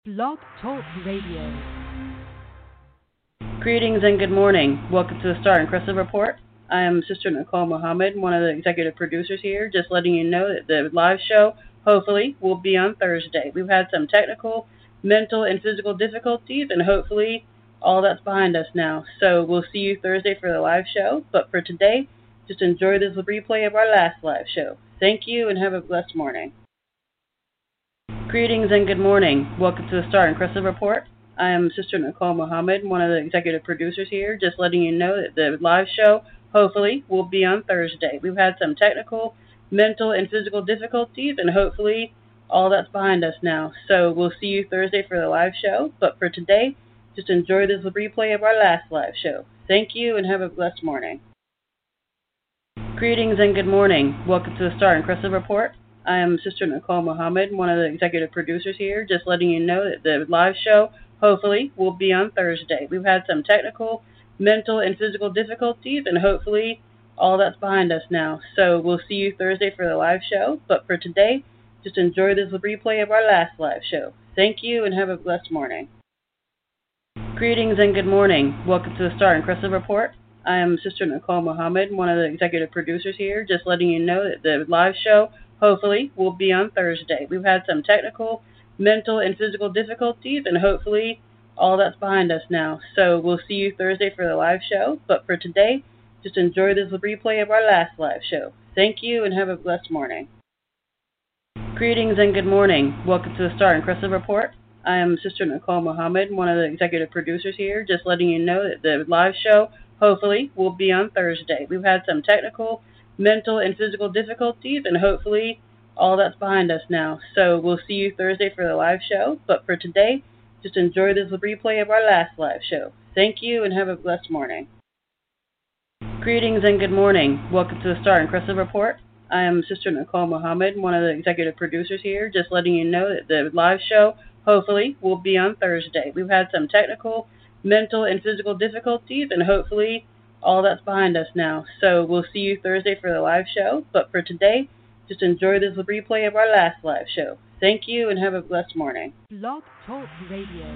Blog Talk Radio. Greetings and good morning. Welcome to the Star and Crescent Report. I am Sister Nicole Muhammad, one of the executive producers here, just letting you know that the live show, hopefully, will be on Thursday. We've had some technical, mental, and physical difficulties, and hopefully all that's behind us now. So we'll see you Thursday for the live show, but for today, just enjoy this replay of our last live show. Thank you and have a blessed morning. Greetings and good morning. Welcome to the Star and Crescent Report. I am Sister Nicole Muhammad, one of the executive producers here, just letting you know that the live show, hopefully, will be on Thursday. We've had some technical, mental, and physical difficulties, and hopefully all that's behind us now. So we'll see you Thursday for the live show, but for today, just enjoy this replay of our last live show. Thank you and have a blessed morning. Greetings and good morning. Welcome to the Star and Crescent Report. I am Sister Nicole Muhammad, one of the executive producers here, just letting you know that the live show, hopefully, will be on Thursday. We've had some technical, mental, and physical difficulties, and hopefully all that's behind us now. So we'll see you Thursday for the live show, but for today, just enjoy this replay of our last live show. Thank you and have a blessed morning. Greetings and good morning. Welcome to the Star and Crescent Report. I am Sister Nicole Muhammad, one of the executive producers here, just letting you know that the live show, hopefully, will be on Thursday. We've had some technical, mental, and physical difficulties, and hopefully all that's behind us now. So we'll see you Thursday for the live show, but for today, just enjoy this replay of our last live show. Thank you and have a blessed morning. Greetings and good morning. Welcome to the Star and Crescent Report. I am Sister Nicole Muhammad, one of the executive producers here, just letting you know that the live show, hopefully, will be on Thursday. We've had some technical, mental, and physical difficulties, and hopefully all that's behind us now. So we'll see you Thursday for the live show, but for today, just enjoy this replay of our last live show. Thank you and have a blessed morning. Greetings and good morning. Welcome to the Star and Crescent Report. I am Sister Nicole Muhammad, one of the executive producers here, just letting you know that the live show, hopefully, will be on Thursday. We've had some technical, mental, and physical difficulties, and hopefully all that's behind us now. So we'll see you Thursday for the live show, but for today, just enjoy this replay of our last live show. Thank you and have a blessed morning. Blog Talk Radio.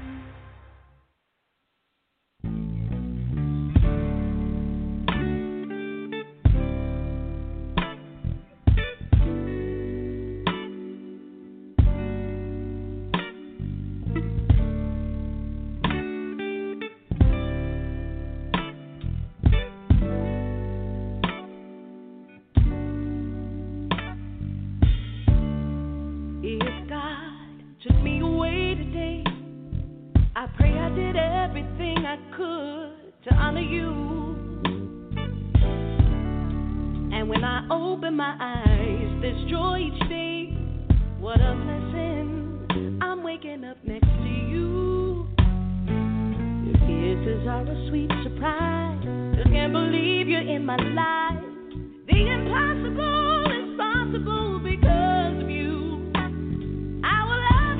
If God took me away today, I pray I did everything I could to honor you. And when I open my eyes, there's joy each day. What a blessing, I'm waking up next to you. Your kisses are a sweet surprise. Just can't believe you're in my life. The impossible is possible because of you. I will love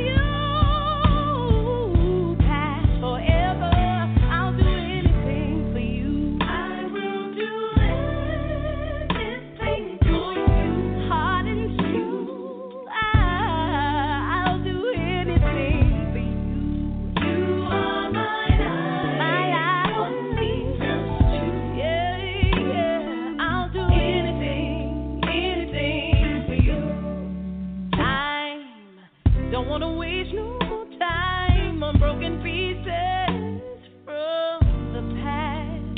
you past forever. I'll do anything for you. I will do anything for you. Heart and soul. I'll do anything for you. You are my life. One means just you. Yeah, yeah. I'll do anything for you. Don't want to waste no more time on broken pieces from the past.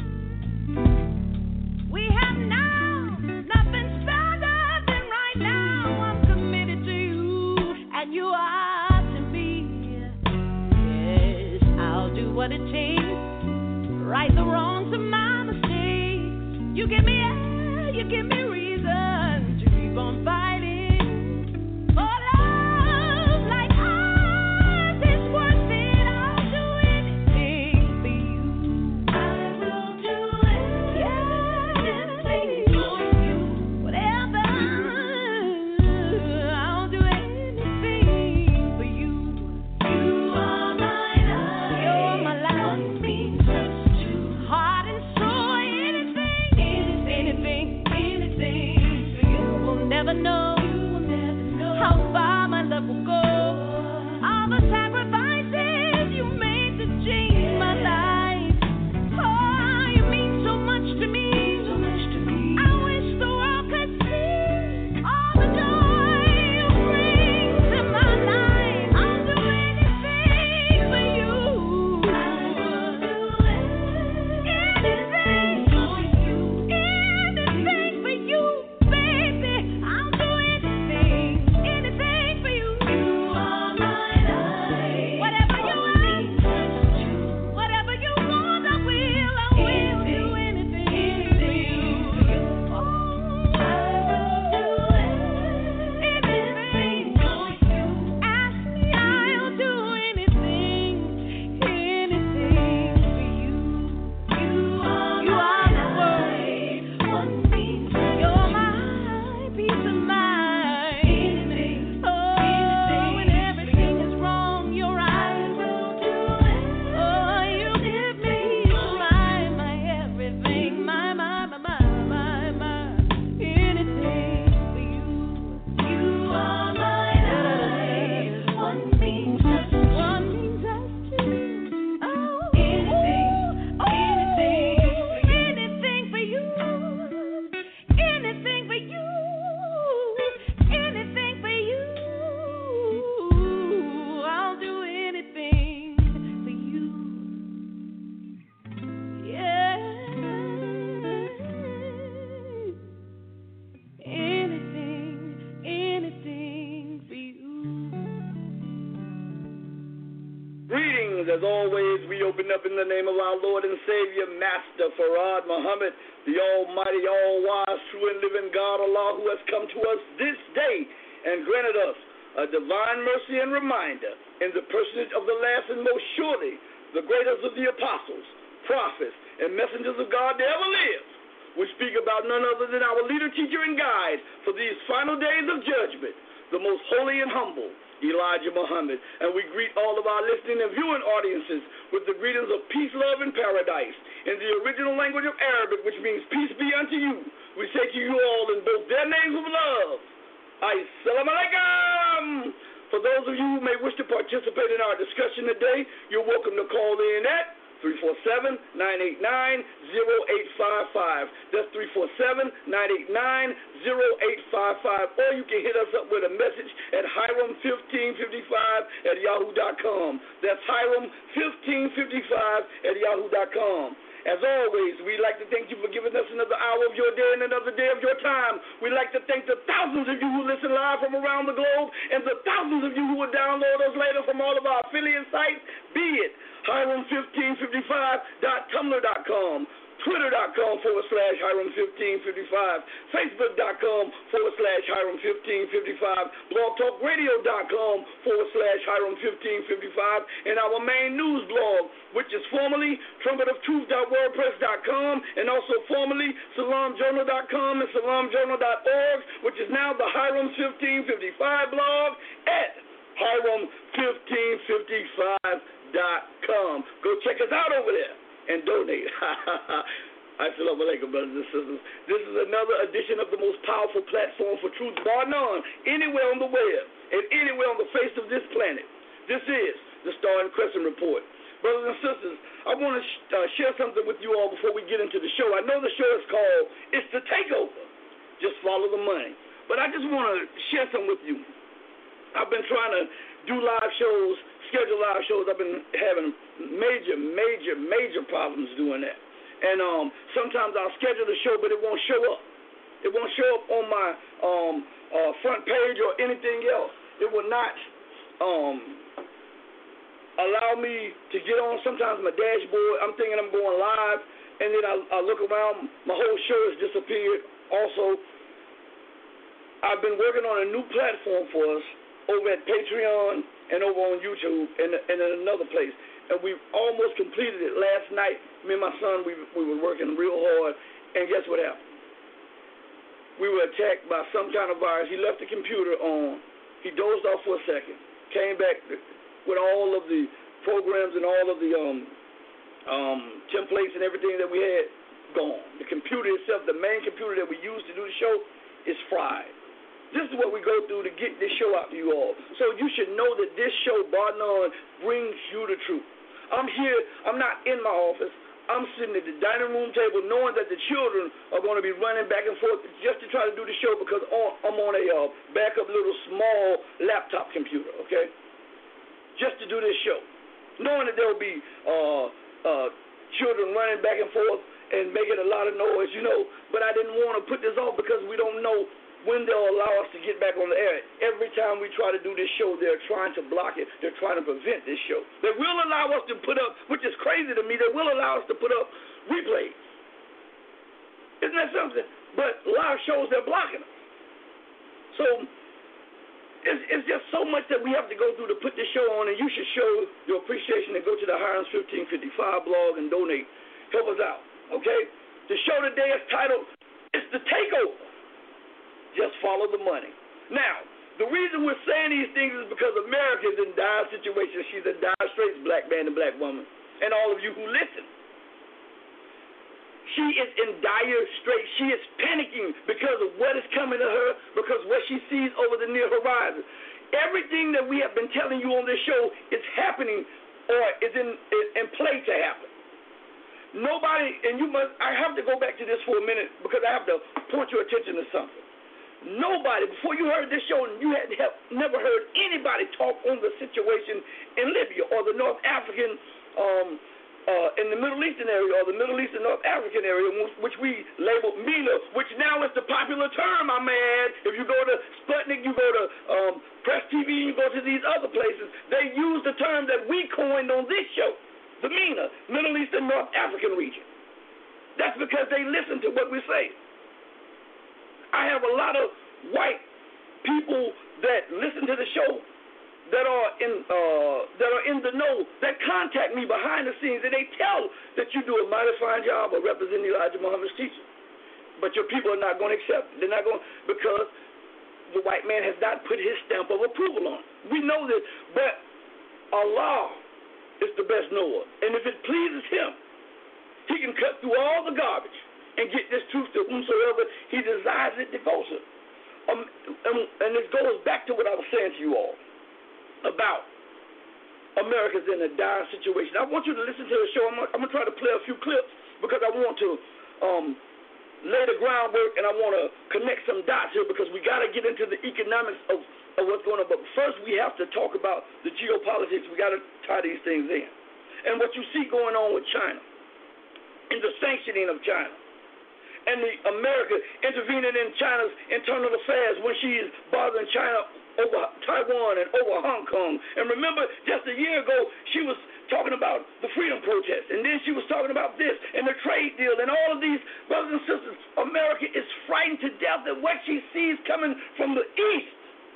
We have now nothing stronger than right now. I'm committed to you, and you are to me. Yes, I'll do what it takes, right the wrongs of my mistakes. You give me air, you give me reason to keep on fighting. For love like ours is worth it. I'll do anything for you. I will do anything for you. Whatever, I'll do anything for you. You are my life. You're my life. One means just two. Heart and soul, anything for you. We'll never know. Greetings, as always, we open up in the name of our Lord and Savior, Master Farad Muhammad, the Almighty, all-wise, true and living God, Allah, who has come to us this day and granted us a divine mercy and reminder in the personage of the last and most surely the greatest of the apostles, prophets, and messengers of God that ever lived. We speak about none other than our leader, teacher, and guide for these final days of judgment, the most holy and humble, Elijah Muhammad. And we greet all of our listening and viewing audiences with the greetings of peace, love, and paradise in the original language of Arabic, which means peace be unto you. We say to you all in both their names of love, Assalamu alaikum. For those of you who may wish to participate in our discussion today, you're welcome to call in at 347-989-0855. That's 347-989-0855. Or you can hit us up with a message at Hiram1555@yahoo.com. That's Hiram1555@yahoo.com. As always, we'd like to thank you for giving us another hour of your day and another day of your time. We'd like to thank the thousands of you who listen live from around the globe and the thousands of you who will download us later from all of our affiliate sites, be it Hiram1555.tumblr.com, Twitter.com/Hiram1555, Facebook.com/Hiram1555, BlogTalkRadio.com/Hiram1555, and our main news blog, which is formerly TrumpetOfTruth.wordpress.com and also formerly SalamJournal.com and SalamJournal.org, which is now the Hiram1555 blog at Hiram1555.com. Go check us out over there and donate. Assalamu alaikum, brothers and sisters. This is another edition of the most powerful platform for truth, bar none, anywhere on the web and anywhere on the face of this planet. This is the Star and Crescent Report. Brothers and sisters, I want to share something with you all before we get into the show. I know the show is called It's the Takeover. Just follow the money. But I just want to share something with you. I've been trying to do live shows, schedule live shows. I've been having major problems doing that. And sometimes I'll schedule the show, but it won't show up. It won't show up on my front page or anything else. It will not allow me to get on sometimes my dashboard. I'm thinking I'm going live, and then I look around, my whole show has disappeared. Also, I've been working on a new platform for us over at Patreon and over on YouTube and in another place. And we almost completed it last night. Me and my son, we were working real hard, and guess what happened? We were attacked by some kind of virus. He left the computer on. He dozed off for a second, came back with all of the programs and all of the templates and everything that we had gone. The computer itself, the main computer that we used to do the show, is fried. This is what we go through to get this show out to you all. So you should know that this show, bar none, brings you the truth. I'm here. I'm not in my office. I'm sitting at the dining room table knowing that the children are going to be running back and forth just to try to do the show because I'm on a backup little small laptop computer, okay? Just to do this show. Knowing that there will be children running back and forth and making a lot of noise, you know. But I didn't want to put this off because we don't know when they'll allow us to get back on the air. Every time we try to do this show, they're trying to block it. They're trying to prevent this show. They will allow us to put up, which is crazy to me, they will allow us to put up replays. Isn't that something? But live shows, they're blocking us. So it's just so much that we have to go through to put this show on, and you should show your appreciation and go to the Hiram's 1555 blog and donate. Help us out, okay? The show today is titled, It's the Takeover. Just follow the money. Now, the reason we're saying these things is because America is in dire situation. She's in dire straits, black man and black woman, and all of you who listen. She is in dire straits. She is panicking because of what is coming to her, because what she sees over the near horizon. Everything that we have been telling you on this show is happening or is in play to happen. Nobody, and I have to go back to this for a minute because I have to point your attention to something. Nobody, before you heard this show, you had never heard anybody talk on the situation in Libya or the North African in the Middle Eastern area or the Middle Eastern North African area, which we label MENA, which now is the popular term, I may add. If you go to Sputnik, you go to Press TV, you go to these other places, they use the term that we coined on this show, the MENA, Middle Eastern North African region. That's because they listen to what we say. I have a lot of white people that listen to the show that are in the know, that contact me behind the scenes, and they tell that you do a mighty fine job of representing Elijah Muhammad's teaching. But your people are not going to accept it. They're not going, because the white man has not put his stamp of approval on it. We know this, but Allah is the best knower. And if it pleases him, he can cut through all the garbage and get this truth to whomsoever he desires it to go to. And this goes back to what I was saying to you all about America's in a dire situation. I want you to listen to the show. I'm going to try to play a few clips because I want to lay the groundwork and I want to connect some dots here because we got to get into the economics of what's going on. But first we have to talk about the geopolitics. We got to tie these things in. And what you see going on with China and the sanctioning of China and the America intervening in China's internal affairs when she is bothering China over Taiwan and over Hong Kong. And remember, just a year ago, she was talking about the freedom protest, and then she was talking about this and the trade deal and all of these brothers and sisters. America is frightened to death at what she sees coming from the east.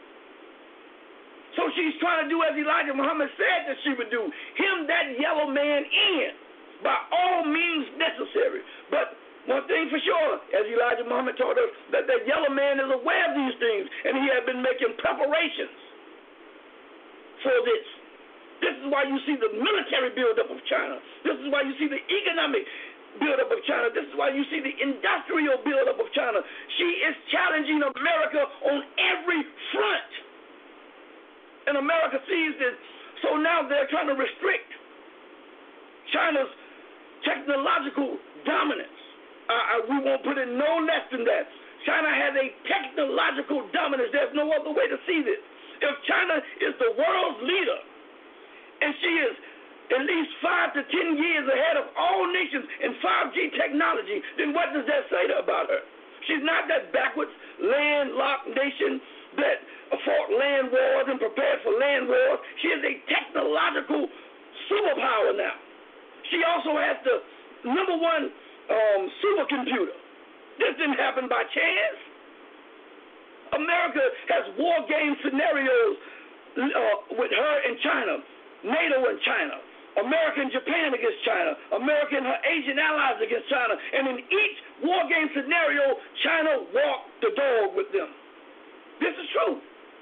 So she's trying to do as Elijah Muhammad said that she would do, hem that yellow man in by all means necessary. But one thing for sure, as Elijah Muhammad taught us, that the yellow man is aware of these things, and he had been making preparations for this. This is why you see the military buildup of China. This is why you see the economic buildup of China. This is why you see the industrial buildup of China. She is challenging America on every front. And America sees this, so now they're trying to restrict China's technological dominance. We won't put it no less than that. China has a technological dominance. There's no other way to see this. If China is the world's leader, and she is at least 5 to 10 years ahead of all nations in 5G technology, then what does that say about her? She's not that backwards, landlocked nation that fought land wars and prepared for land wars. She is a technological superpower now. She also has the number one supercomputer. This didn't happen by chance. America has war game scenarios with her and China, NATO and China, America and Japan against China, America and her Asian allies against China, and in each war game scenario, China walked the dog with them. This is true.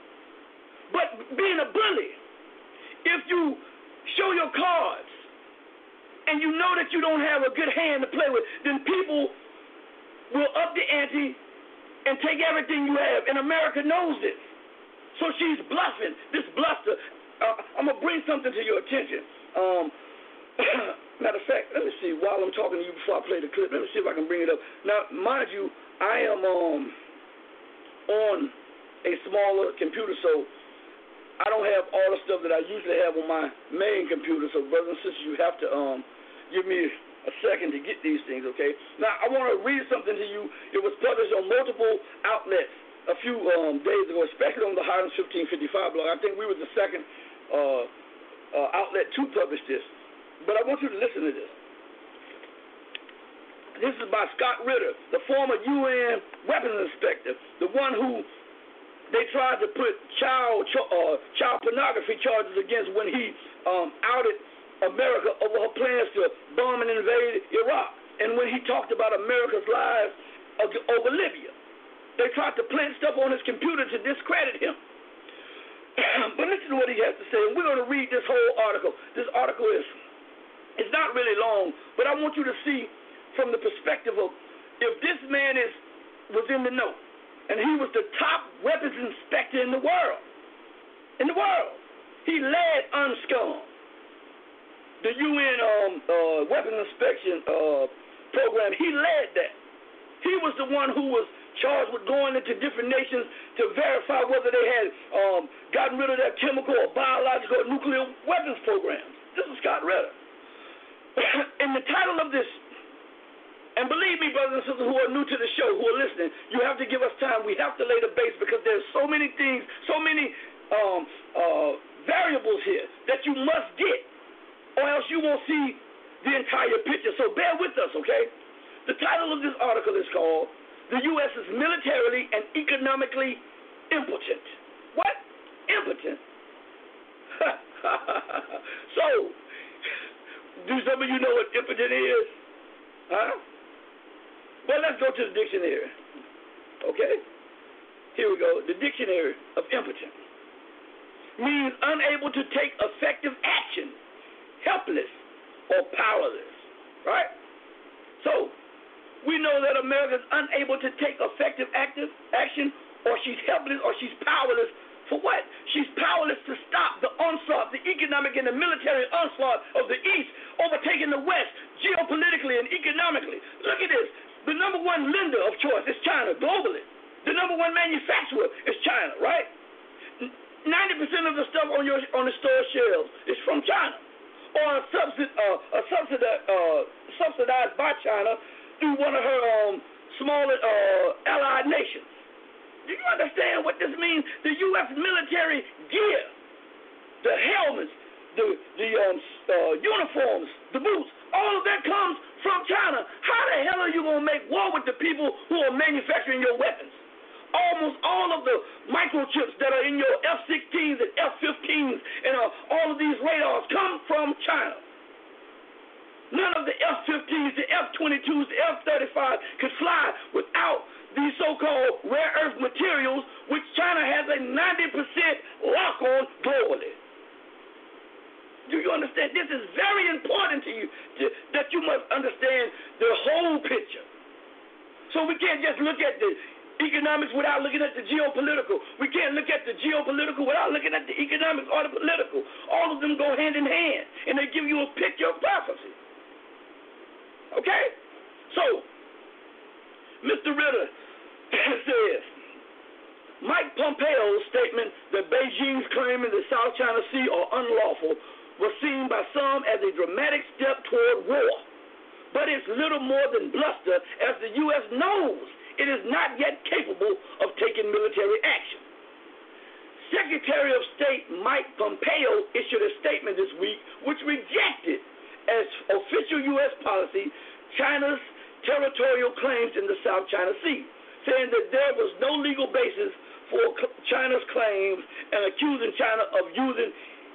But being a bully, if you show your cards and you know that you don't have a good hand to play with, then people will up the ante and take everything you have. And America knows this. So she's bluffing, this bluster. I'm going to bring something to your attention. Matter of fact, let me see, while I'm talking to you before I play the clip, let me see if I can bring it up. Now, mind you, I am on a smaller computer, so I don't have all the stuff that I usually have on my main computer. So, brothers and sisters, you have to give me a second to get these things, okay? Now, I want to read something to you. It was published on multiple outlets a few days ago, especially on the Highlands 1555 blog. I think we were the second outlet to publish this. But I want you to listen to this. This is by Scott Ritter, the former UN weapons inspector, the one who they tried to put child pornography charges against when he outed America over her plans to bomb and invade Iraq, and when he talked about America's lives over Libya. They tried to plant stuff on his computer to discredit him. But listen to what he has to say, and we're going to read this whole article. This article it's not really long, but I want you to see from the perspective of if this man was in the know, and he was the top weapons inspector in the world. In the world. He led UNSCOM, the UN weapons inspection program. He led that. He was the one who was charged with going into different nations to verify whether they had gotten rid of their chemical or biological or nuclear weapons programs. This is Scott Ritter. in the title of this, and believe me, brothers and sisters who are new to the show, who are listening, you have to give us time. We have to lay the base because there's so many things, so many variables here that you must get, or else you won't see the entire picture. So bear with us, okay? The title of this article is called "The U.S. is Militarily and Economically Impotent." What? Impotent? So, do some of you know what impotent is? Huh? Well, let's go to the dictionary. Okay? Here we go. The dictionary of impotent means unable to take effective action, helpless or powerless. Right? So, we know that America is unable to take effective action, or she's helpless, or she's powerless. For what? She's powerless to stop the onslaught, the economic and the military onslaught of the East, overtaking the West, geopolitically and economically. Look at this. The number one lender of choice is China globally. The number one manufacturer is China, right? 90% of the stuff on the store shelves is from China, or subsidized by China through one of her smaller allied nations. Do you understand what this means? The U.S. military gear, the helmets, the uniforms, the boots, all of that comes from China. How the hell are you going to make war with the people who are manufacturing your weapons? Almost all of the microchips that are in your F-16s and F-15s and all of these radars come from China. None of the F-15s, the F-22s, the F-35 could fly without these so-called rare earth materials, which China has a 90% lock on globally. Do you understand? This is very important to you, that you must understand the whole picture. So we can't just look at the economics without looking at the geopolitical. We can't look at the geopolitical without looking at the economics or the political. All of them go hand in hand, and they give you a picture of prophecy. Okay? So, Mr. Ritter says, Mike Pompeo's statement that Beijing's claim in the South China Sea are unlawful was seen by some as a dramatic step toward war. But it's little more than bluster, as the U.S. knows it is not yet capable of taking military action. Secretary of State Mike Pompeo issued a statement this week which rejected as official U.S. policy China's territorial claims in the South China Sea, saying that there was no legal basis for China's claims and accusing China of using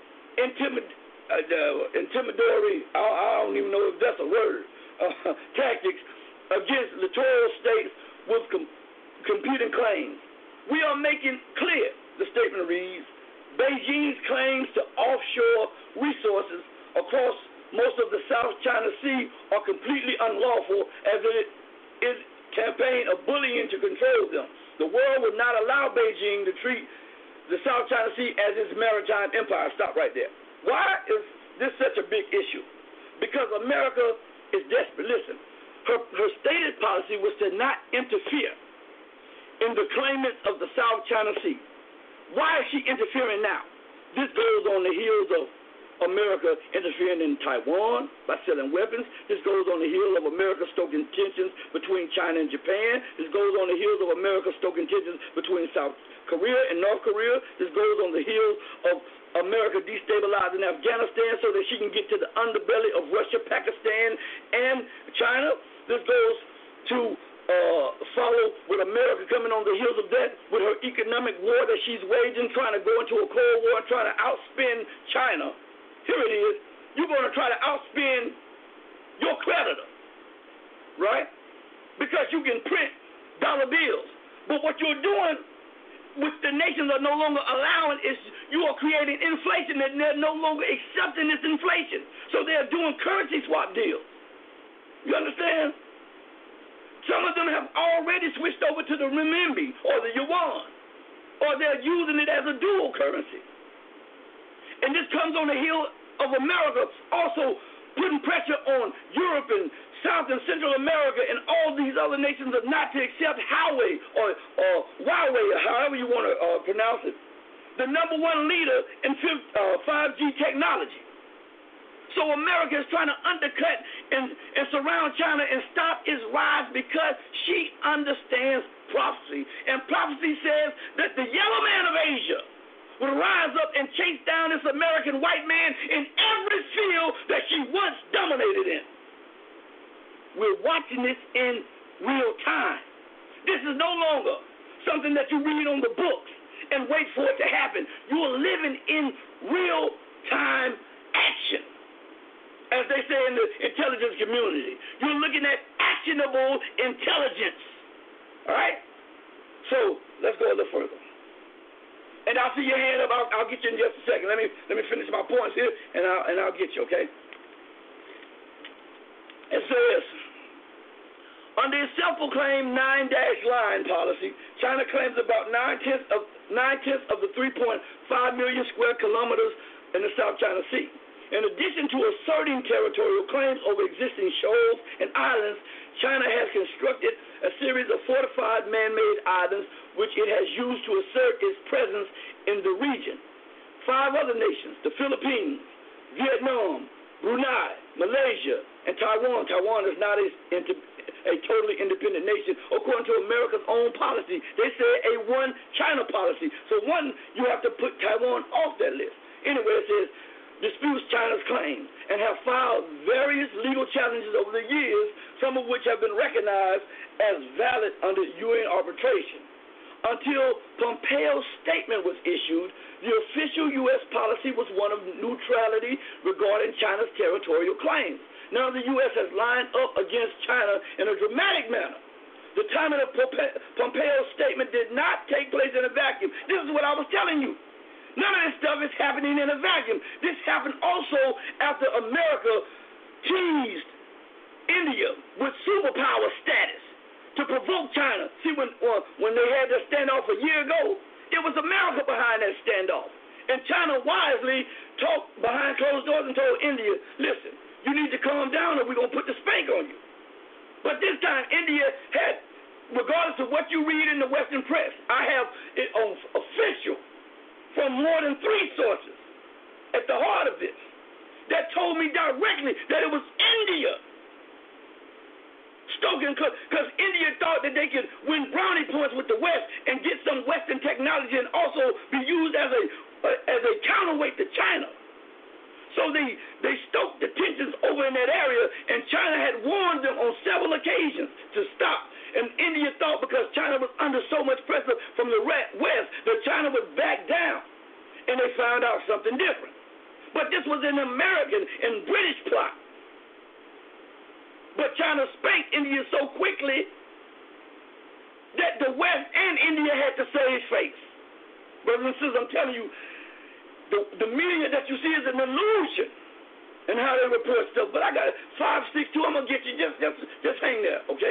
intimidatory, I don't even know if that's a word, tactics against littoral states with competing claims. We are making clear, the statement reads, Beijing's claims to offshore resources across most of the South China Sea are completely unlawful, as it is a campaign of bullying to control them. The world would not allow Beijing to treat the South China Sea as its maritime empire. Stop right there. Why is this such a big issue? Because America is desperate. Listen, her stated policy was to not interfere in the claimants of the South China Sea. Why is she interfering now? This goes on the heels of America interfering in Taiwan by selling weapons. This goes on the heels of America stoking tensions between China and Japan. This goes on the heels of America stoking tensions between South Korea and North Korea. This goes on the heels of America destabilizing Afghanistan so that she can get to the underbelly of Russia, Pakistan, and China. This goes to follow with America coming on the heels of that with her economic war that she's waging, trying to go into a Cold War and trying to outspend China. Here it is. You're going to try to outspend your creditor, right? Because you can print dollar bills. But what you're doing, which the nations are no longer allowing, is you are creating inflation, and they're no longer accepting this inflation. So they're doing currency swap deals. You understand? Some of them have already switched over to the renminbi or the yuan, or they're using it as a dual currency. And this comes on the heel of America also putting pressure on Europe and South and Central America and all these other nations not to accept Huawei or Huawei, or however you want to pronounce it, the number one leader in 5G technology. So America is trying to undercut and surround China and stop its rise because she understands prophecy. And prophecy says that the yellow man of Asia would rise up and chase down this American white man in every field that she once dominated in. We're watching this in real time. This is no longer something that you read on the books and wait for it to happen. You are living in real time action, as they say in the intelligence community. You're looking at actionable intelligence. All right? So let's go a little further. And I'll see your hand up. I'll get you in just a second. Let me finish my points here, and I'll get you, okay? It says, under its self-proclaimed 9-line policy, China claims about 9/10 of the 3.5 million square kilometers in the South China Sea. In addition to asserting territorial claims over existing shoals and islands, China has constructed a series of fortified man-made islands which it has used to assert its presence in the region. 5 other nations, the Philippines, Vietnam, Brunei, Malaysia, and Taiwan. Taiwan is not a totally independent nation according to America's own policy. They say a one-China policy. So one, you have to put Taiwan off that list. Anyway, it says, disputes China's claims and have filed various legal challenges over the years, some of which have been recognized as valid under UN arbitration. Until Pompeo's statement was issued, the official U.S. policy was one of neutrality regarding China's territorial claims. Now the U.S. has lined up against China in a dramatic manner. The timing of Pompeo's statement did not take place in a vacuum. This is what I was telling you. None of this stuff is happening in a vacuum. This happened also after America teased India with superpower status to provoke China. See, when they had that standoff a year ago, it was America behind that standoff. And China wisely talked behind closed doors and told India, listen, you need to calm down or we're going to put the spank on you. But this time, India had, regardless of what you read in the Western press, I have it on official from more than 3 sources at the heart of this that told me directly that it was India stoking, because India thought that they could win brownie points with the West and get some Western technology and also be used as a counterweight to China. So they stoked the tensions over in that area, and China had warned them on several occasions to stop. And India thought because China was under so much pressure from the West that China would back down. And they found out something different. But this was an American and British plot. But China spanked India so quickly that the West and India had to save face. Brothers and sisters, I'm telling you, the media that you see is an illusion in how they report stuff. But I got it. 562, I'm going to get you. Just hang there, okay?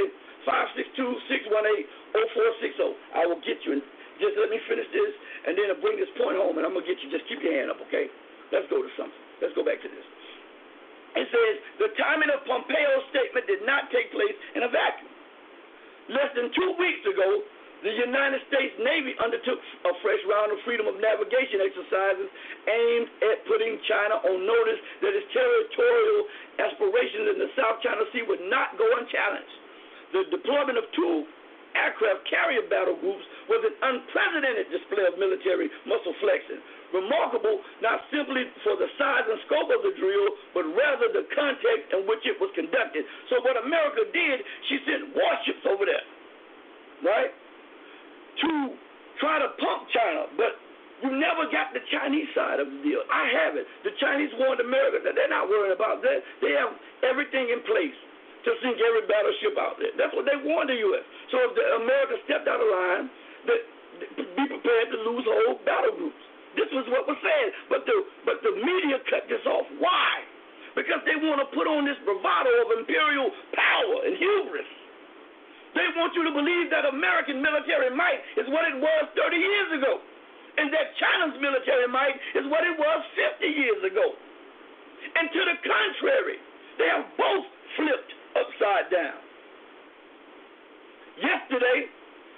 562-618-0460. I will get you. And just let me finish this, and then I'll bring this point home, and I'm going to get you. Just keep your hand up, okay? Let's go to something. Let's go back to this. It says, the timing of Pompeo's statement did not take place in a vacuum. Less than 2 weeks ago, the United States Navy undertook a fresh round of freedom of navigation exercises aimed at putting China on notice that its territorial aspirations in the South China Sea would not go unchallenged. The deployment of 2 aircraft carrier battle groups was an unprecedented display of military muscle flexing, remarkable not simply for the size and scope of the drill, but rather the context in which it was conducted. So what America did, she sent warships over there, right, to try to pump China, but you never got the Chinese side of the deal. I have it. The Chinese warned America that they're not worried about that. They have everything in place to sink every battleship out there. That's what they warned the U.S. So if America stepped out of line, be prepared to lose whole battle groups. This was what was said. But the media cut this off. Why? Because they want to put on this bravado of imperial power and hubris. They want you to believe that American military might is what it was 30 years ago, and that China's military might is what it was 50 years ago. And to the contrary, they have both flipped upside down. Yesterday,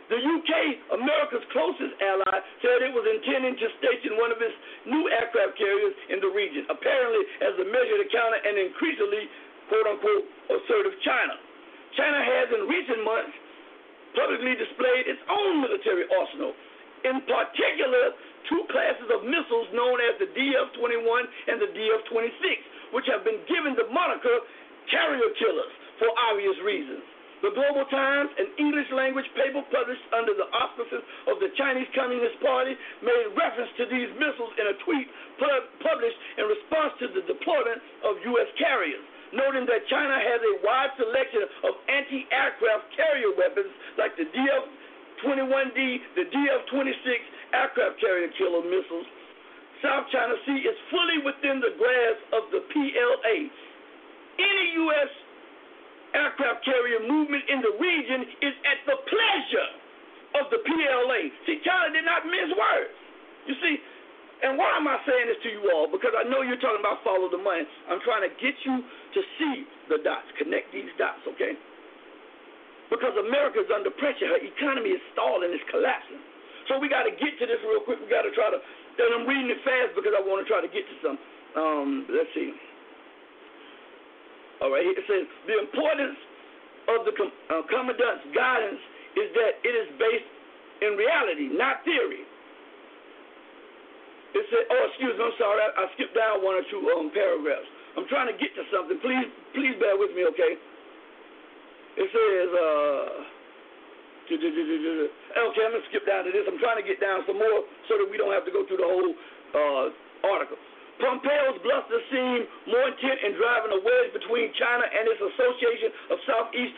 The UK, America's closest ally, said it was intending to station one of its new aircraft carriers in the region, apparently as a measure to counter an increasingly, quote-unquote, assertive China. China has in recent months publicly displayed its own military arsenal, in particular two classes of missiles known as the DF-21 and the DF-26, which have been given the moniker carrier killers for obvious reasons. The Global Times, an English-language paper published under the auspices of the Chinese Communist Party, made reference to these missiles in a tweet published in response to the deployment of U.S. carriers, noting that China has a wide selection of anti-aircraft carrier weapons like the DF-21D, the DF-26 aircraft carrier killer missiles. South China Sea is fully within the grasp of the PLA. Any U.S. aircraft carrier movement in the region is at the pleasure of the PLA. See, China did not mince words. You see, and why am I saying this to you all? Because I know you're talking about follow the money. I'm trying to get you to see the dots, connect these dots, okay? Because America is under pressure. Her economy is stalling, it's collapsing. So we got to get to this real quick. We got to try to, and I'm reading it fast because I want to try to get to some. Let's see. All right, it says, the importance of the commandant's guidance is that it is based in reality, not theory. It said, oh, excuse me, I'm sorry, I skipped down one or two paragraphs. I'm trying to get to something. Please bear with me, okay? It says, okay, I'm going to skip down to this. I'm trying to get down some more so that we don't have to go through the whole article. Pompeo's bluster seemed more intent in driving a wedge between China and its association of Southeast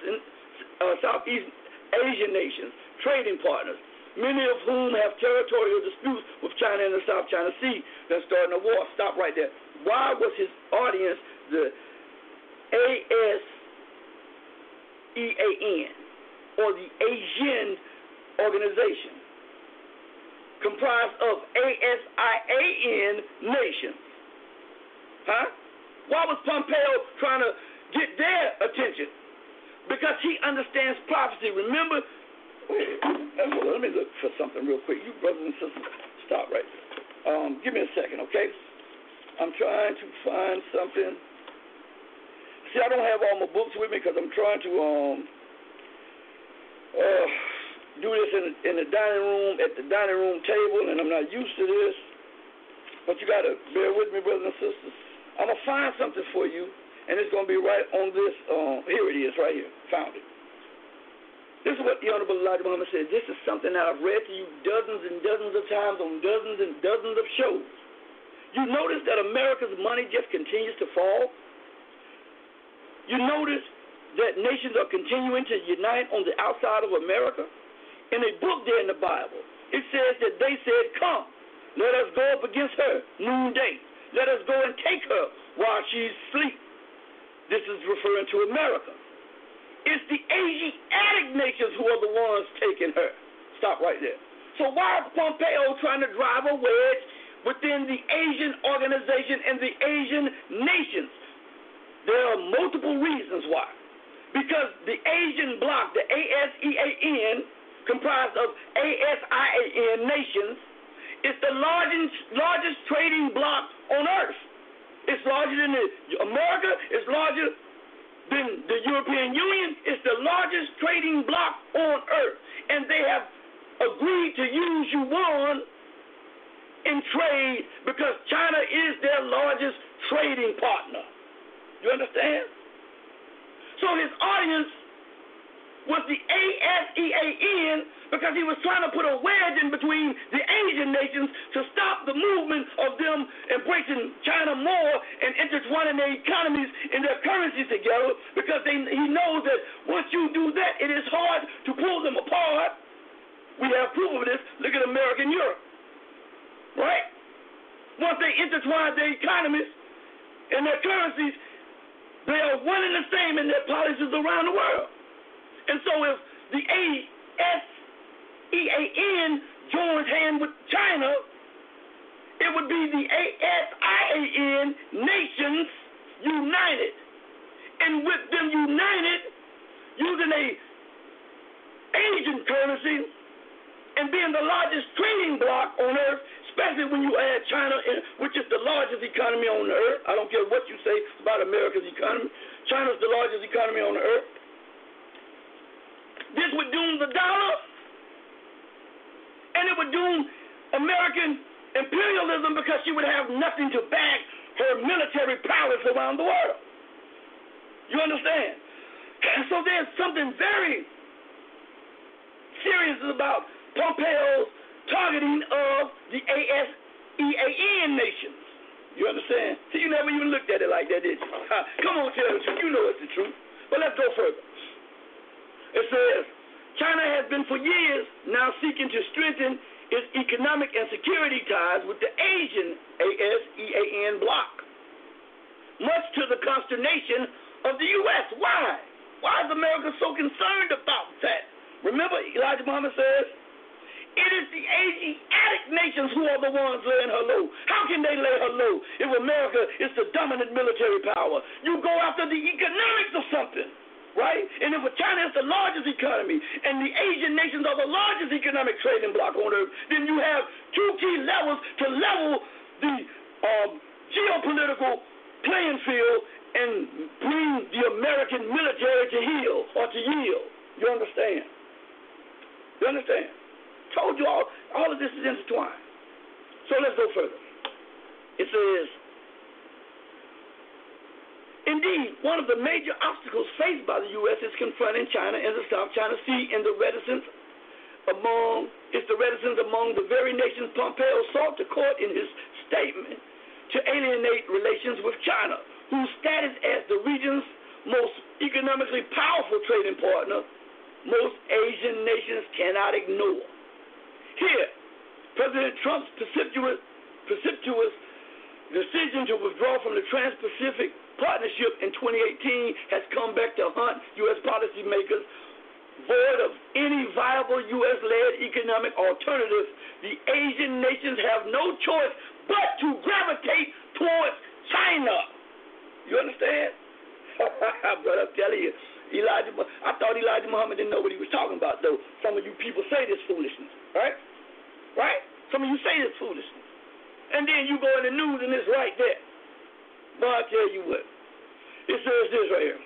Asian nations, trading partners, many of whom have territorial disputes with China in the South China Sea that's starting a war. Stop right there. Why was his audience the ASEAN, or the Asian organization, comprised of ASEAN nations? Huh? Why was Pompeo trying to get their attention? Because he understands prophecy. Remember, let me look for something real quick. You brothers and sisters, stop right there. Give me a second, okay? I'm trying to find something. See, I don't have all my books with me because I'm trying to do this in the dining room, at the dining room table, and I'm not used to this. But you got to bear with me, brothers and sisters. I'm going to find something for you, and it's going to be right on this. Here it is, right here. Found it. This is what the Honorable Elijah Muhammad said. This is something that I've read to you dozens and dozens of times on dozens and dozens of shows. You notice that America's money just continues to fall? You notice that nations are continuing to unite on the outside of America? In a book there in the Bible, it says that they said, come, let us go up against her noonday. Let us go and take her while she's asleep. This is referring to America. It's the Asiatic nations who are the ones taking her. Stop right there. So why is Pompeo trying to drive a wedge within the Asian organization and the Asian nations? There are multiple reasons why. Because the Asian bloc, the ASEAN, comprised of ASEAN nations, is the largest trading bloc on earth. It's larger than America. It's larger than the European Union. It's the largest trading bloc on earth. And they have agreed to use yuan in trade because China is their largest trading partner. You understand? So his audience was the ASEAN because he was trying to put a wedge in between the Asian nations to stop the movement of them embracing China more and intertwining their economies and their currencies together because he knows that once you do that, it is hard to pull them apart. We have proof of this. Look at America and Europe. Right? Once they intertwine their economies and their currencies, they are one and the same in their policies around the world. And so if the ASEAN joins hands with China, it would be the ASEAN nations united. And with them united, using a Asian currency, and being the largest trading bloc on earth, especially when you add China, which is the largest economy on the earth. I don't care what you say about America's economy. China's the largest economy on the earth. This would doom the dollar, and it would doom American imperialism because she would have nothing to back her military prowess around the world. You understand? So there's something very serious about Pompeo's targeting of the ASEAN nations. You understand? See, you never even looked at it like that, did you? Come on, tell the truth. You know it's the truth. But let's go further. It says, China has been for years now seeking to strengthen its economic and security ties with the Asian ASEAN bloc, much to the consternation of the U.S. Why? Why is America so concerned about that? Remember, Elijah Muhammad says, it is the Asiatic nations who are the ones laying her low. How can they lay her low if America is the dominant military power? You go after the economics of something, right? And if China is the largest economy and the Asian nations are the largest economic trading bloc on earth, then you have two key levels to level the geopolitical playing field and bring the American military to heel or to yield. You understand? You understand? Told you all of this is intertwined. So let's go further. It says, indeed, one of the major obstacles faced by the U.S. is confronting China in the South China Sea and the reticence among the very nations Pompeo sought to court in his statement to alienate relations with China, whose status as the region's most economically powerful trading partner, most Asian nations cannot ignore. Here, President Trump's precipitous decision to withdraw from the Trans-Pacific Partnership in 2018 has come back to haunt U.S. policymakers. Void of any viable U.S.-led economic alternative, the Asian nations have no choice but to gravitate towards China. You understand? But I'm telling you, I thought Elijah Muhammad didn't know what he was talking about, though. Some of you people say this foolishness, right? Right? Some of you say this foolishness. And then you go in the news and it's right there. But I'll tell you what. It says this right here.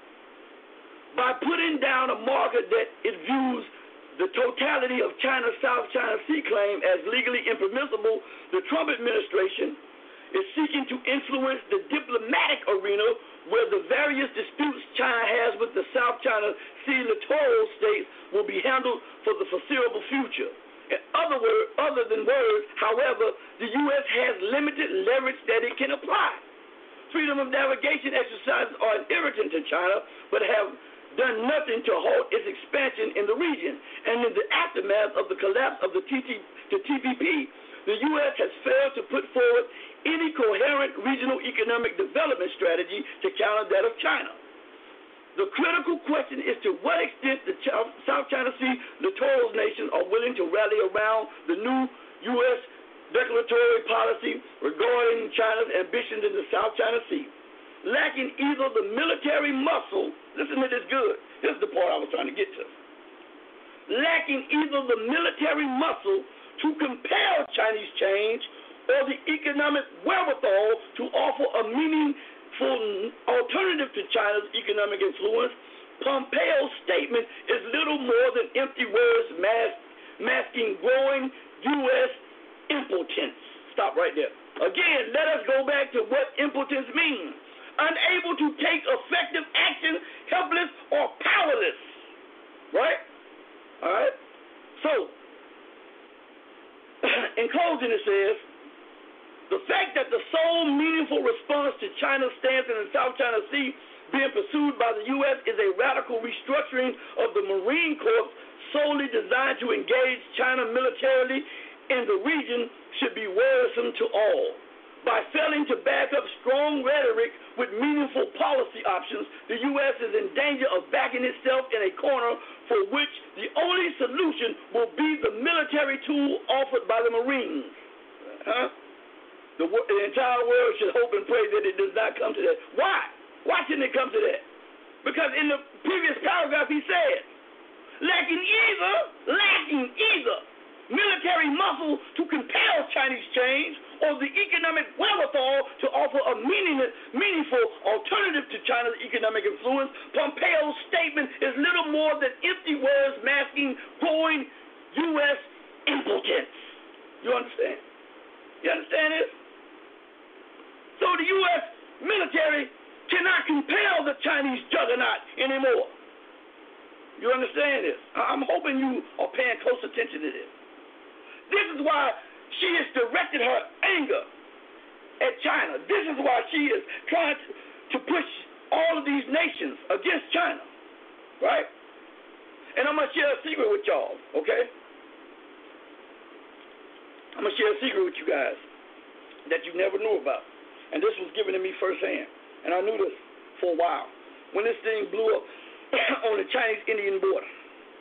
By putting down a marker that it views the totality of China's South China Sea claim as legally impermissible, the Trump administration is seeking to influence the diplomatic arena where the various disputes China has with the South China Sea littoral states will be handled for the foreseeable future. In other than words, however, the U.S. has limited leverage that it can apply. Freedom of navigation exercises are an irritant to China, but have done nothing to halt its expansion in the region. And in the aftermath of the collapse of the TPP, the U.S. has failed to put forward any coherent regional economic development strategy to counter that of China. The critical question is to what extent the South China Sea littoral nations are willing to rally around the new U.S. declaratory policy regarding China's ambitions in the South China Sea. Lacking either the military muscle, listen to this good, this is the part I was trying to get to. Lacking either the military muscle to compel Chinese change or the economic wherewithal to offer a meaningful alternative to China's economic influence, Pompeo's statement is little more than empty words masking growing U.S. impotence. Stop right there. Again, let us go back to what impotence means. Unable to take effective action, helpless or powerless. Right? All right? So, in closing it says, the fact that the sole meaningful response to China's stance in the South China Sea being pursued by the U.S. is a radical restructuring of the Marine Corps solely designed to engage China militarily in the region should be worrisome to all. By failing to back up strong rhetoric with meaningful policy options, the U.S. is in danger of backing itself in a corner for which the only solution will be the military tool offered by the Marines. The entire world should hope and pray that it does not come to that. Why? Why shouldn't it come to that? Because in the previous paragraph he said, lacking either military muscle to compel Chinese change or the economic wherewithal to offer a meaningful alternative to China's economic influence, Pompeo's statement is little more than empty words masking growing U.S. impotence. You understand? You understand this? So the U.S. military cannot compel the Chinese juggernaut anymore. You understand this? I'm hoping you are paying close attention to this. This is why she has directed her anger at China. This is why she is trying to push all of these nations against China, right? And I'm going to share a secret with y'all, okay? I'm going to share a secret with you guys that you never knew about. And this was given to me firsthand. And I knew this for a while. When this thing blew up on the Chinese-Indian border,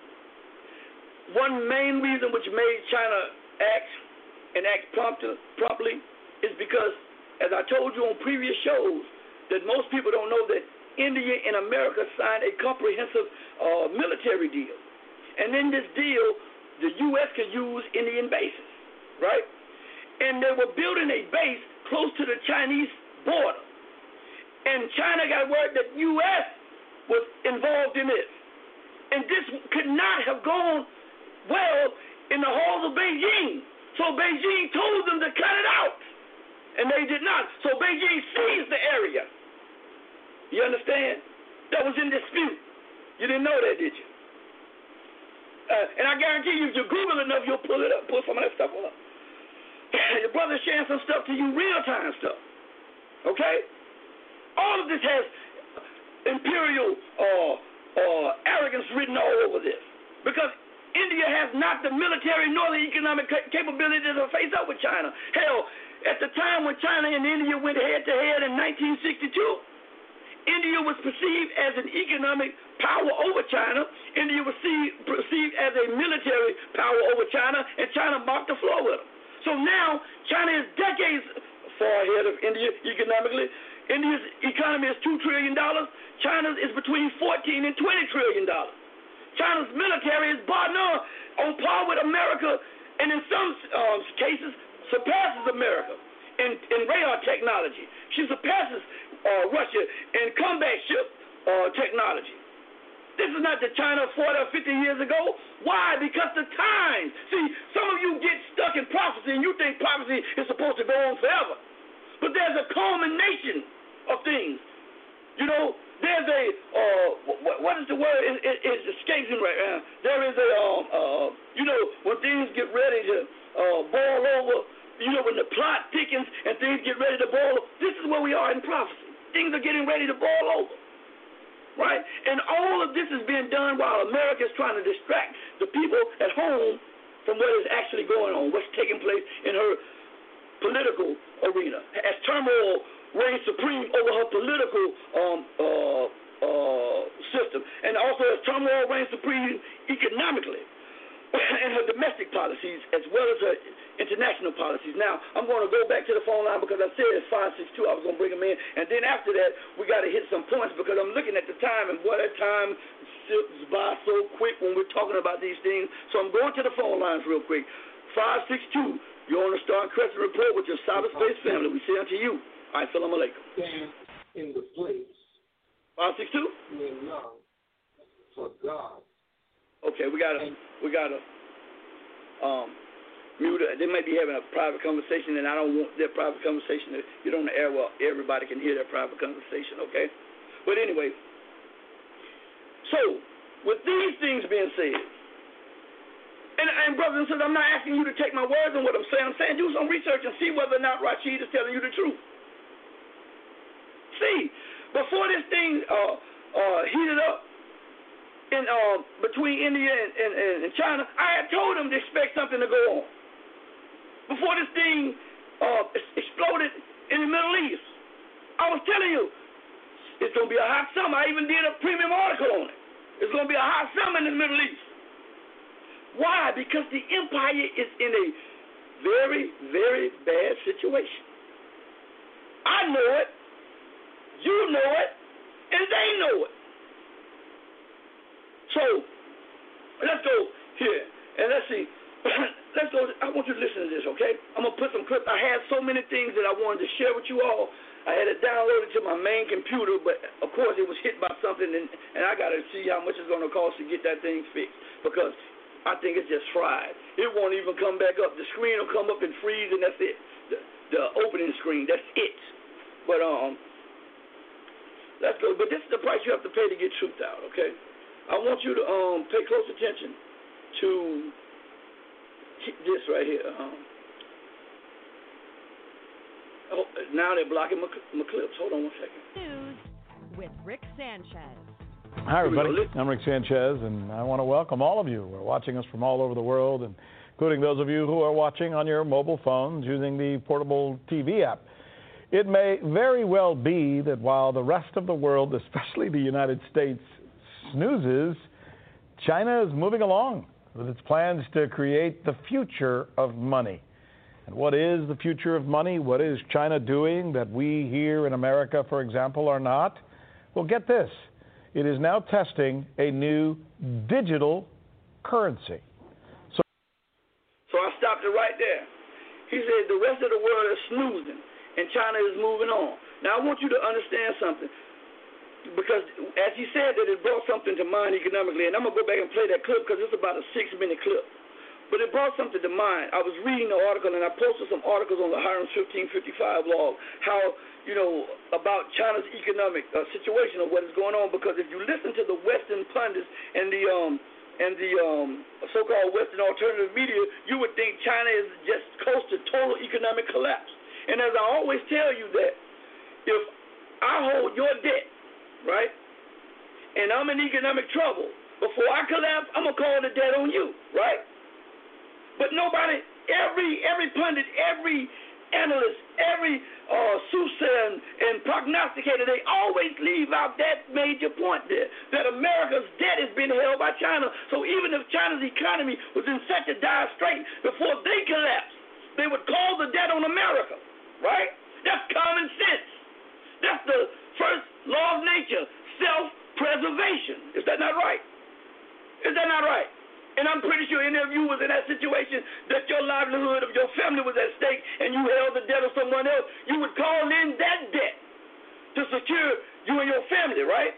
one main reason which made China act and act promptly is because, as I told you on previous shows, that most people don't know that India and America signed a comprehensive military deal. And in this deal, the U.S. could use Indian bases, right? And they were building a base close to the Chinese border. And China got word that U.S. was involved in this. And this could not have gone well in the halls of Beijing. So Beijing told them to cut it out. And they did not. So Beijing seized the area. You understand? That was in dispute. You didn't know that, did you? And I guarantee you, if you Google enough, you'll pull it up, pull some of that stuff up. Your brother's sharing some stuff to you, real-time stuff. Okay? All of this has imperial arrogance written all over this. Because India has not the military nor the economic capability to face up with China. Hell, at the time when China and India went head-to-head in 1962, India was perceived as an economic power over China. India was perceived as a military power over China, and China mopped the floor with them. So now, China is decades far ahead of India economically. India's economy is $2 trillion. China's is between $14 and $20 trillion. China's military is on par with America, and in some cases, surpasses America in radar technology. She surpasses Russia in combat ship technology. This is not the China of 40 or 50 years ago. Why? Because the times. See, some of you get stuck in prophecy and you think prophecy is supposed to go on forever. But there's a culmination of things. You know, there's a, what is the word? It escapes me right now. There is a, you know, when things get ready to boil over, you know, when the plot thickens and things get ready to boil over, this is where we are in prophecy. Things are getting ready to boil over. Right? And all of this is being done while America is trying to distract the people at home from what is actually going on, what's taking place in her political arena. As turmoil reigns supreme over her political system, and also as turmoil reigns supreme economically in her domestic policies as well as her international policies. Now, I'm going to go back to the phone line because I said it's 562. I was going to bring them in. And then after that, we got to hit some points because I'm looking at the time, and boy, that time slips by so quick when we're talking about these things. So I'm going to the phone lines real quick. 562, you're on the Star and Crescent Report with your cyberspace family. We say unto you, Assalamu alaikum. Stand in the place. 562? Being young for God. Okay, we gotta mute it. They might be having a private conversation, and I don't want their private conversation to get on the air where everybody can hear their private conversation, okay? But anyway, so with these things being said, and brothers and sisters, I'm not asking you to take my words on what I'm saying. I'm saying do some research and see whether or not Rashid is telling you the truth. See, before this thing heated up in between India and China, I had told them to expect something to go on. Before this thing exploded in the Middle East, I was telling you, it's going to be a hot summer. I even did a premium article on it. It's going to be a hot summer in the Middle East. Why? Because the empire is in a very, very bad situation. I know it, you know it, and they know it. So, let's go here, and let's see. let's go. I want you to listen to this, okay? I'm going to put some clips. I had so many things that I wanted to share with you all. I had it downloaded to my main computer, but, of course, it was hit by something, and I got to see how much it's going to cost to get that thing fixed because I think it's just fried. It won't even come back up. The screen will come up and freeze, and that's it. The opening screen, that's it. But let's go. But this is the price you have to pay to get truth out, okay? I want you to pay close attention to this right here. Now they're blocking my clips. Hold on one second. News with Rick Sanchez. Hi, everybody. I'm Rick Sanchez, and I want to welcome all of you who are watching us from all over the world, and including those of you who are watching on your mobile phones using the portable TV app. It may very well be that while the rest of the world, especially the United States, snoozes, China is moving along with its plans to create the future of money. And what is the future of money? What is China doing that we here in America, for example, are not? Well, get this. It is now testing a new digital currency. So I stopped it right there. He said the rest of the world is snoozing, and China is moving on. Now, I want you to understand something, because as he said that it brought something to mind economically, and I'm going to go back and play that clip because it's about a 6-minute clip. But it brought something to mind. I was reading the article, and I posted some articles on the Hiram 1555 blog, how, about China's economic situation or what is going on, because if you listen to the Western pundits and the so-called Western alternative media, you would think China is just close to total economic collapse. And as I always tell you that if I hold your debt, right, and I'm in economic trouble, before I collapse, I'm going to call the debt on you, right? But nobody, every pundit, every analyst, every soothsayer and prognosticator, they always leave out that major point there, that America's debt is being held by China. So even if China's economy was in such a dire strait, before they collapse, they would call the debt on America, right? That's common sense. That's the first law of nature, self-preservation. Is that not right? Is that not right? And I'm pretty sure any of you was in that situation that your livelihood of your family was at stake and you held the debt of someone else. You would call in that debt to secure you and your family, right?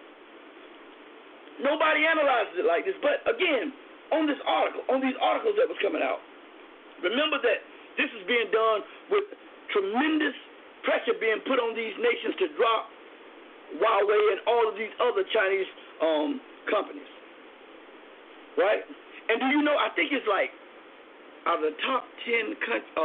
Nobody analyzes it like this. But again, on this article, on these articles that was coming out, remember that this is being done with tremendous pressure being put on these nations to drop Huawei and all of these other Chinese companies. Right? And do you know, I think it's like out of the top 10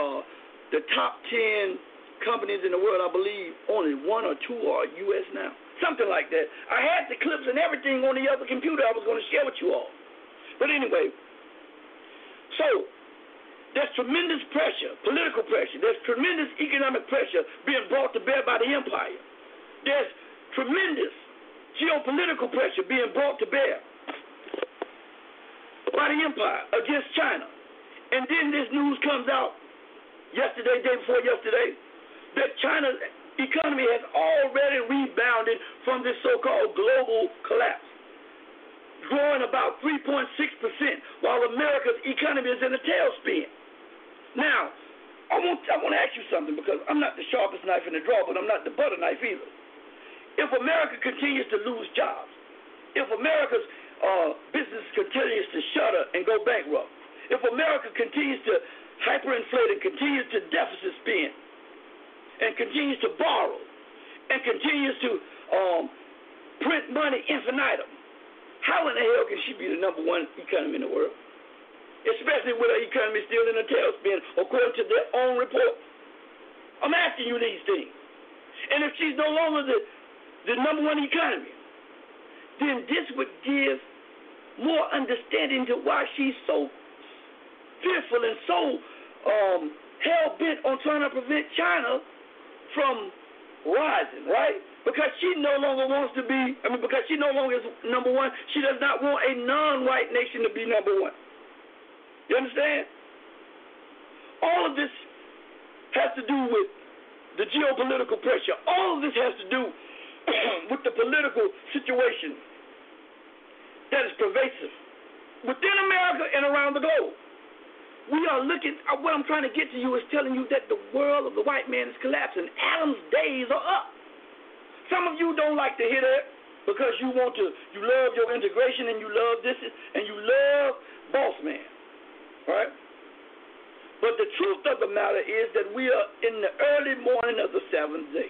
companies in the world, I believe only 1 or 2 are U.S. now. Something like that. I had the clips and everything on the other computer I was going to share with you all. But anyway, so there's tremendous pressure, political pressure. There's tremendous economic pressure being brought to bear by the empire. There's tremendous geopolitical pressure being brought to bear by the empire against China. And then this news comes out yesterday, day before yesterday, that China's economy has already rebounded from this so-called global collapse, growing about 3.6%, while America's economy is in a tailspin. Now, I want to ask you something, because I'm not the sharpest knife in the drawer, but I'm not the butter knife either. If America continues to lose jobs, if America's business continues to shutter and go bankrupt, if America continues to hyperinflate and continues to deficit spend and continues to borrow and continues to print money infinitum, how in the hell can she be the #1 economy in the world? Especially with her economy still in a tailspin, according to their own report. I'm asking you these things. And if she's no longer the #1 economy, then this would give more understanding to why she's so fearful and so hell-bent on trying to prevent China from rising, right? Because she no longer wants to be, because she no longer is #1, she does not want a non-white nation to be #1. You understand? All of this has to do with the geopolitical pressure. All of this has to do with the political situation that is pervasive within America and around the globe. we are looking, what I'm trying to get to you is telling you that the world of the white man is collapsing. Adam's days are up. Some of you don't like to hear that because you love your integration and you love this and you love boss man, right? But the truth of the matter is that we are in the early morning of the seventh day.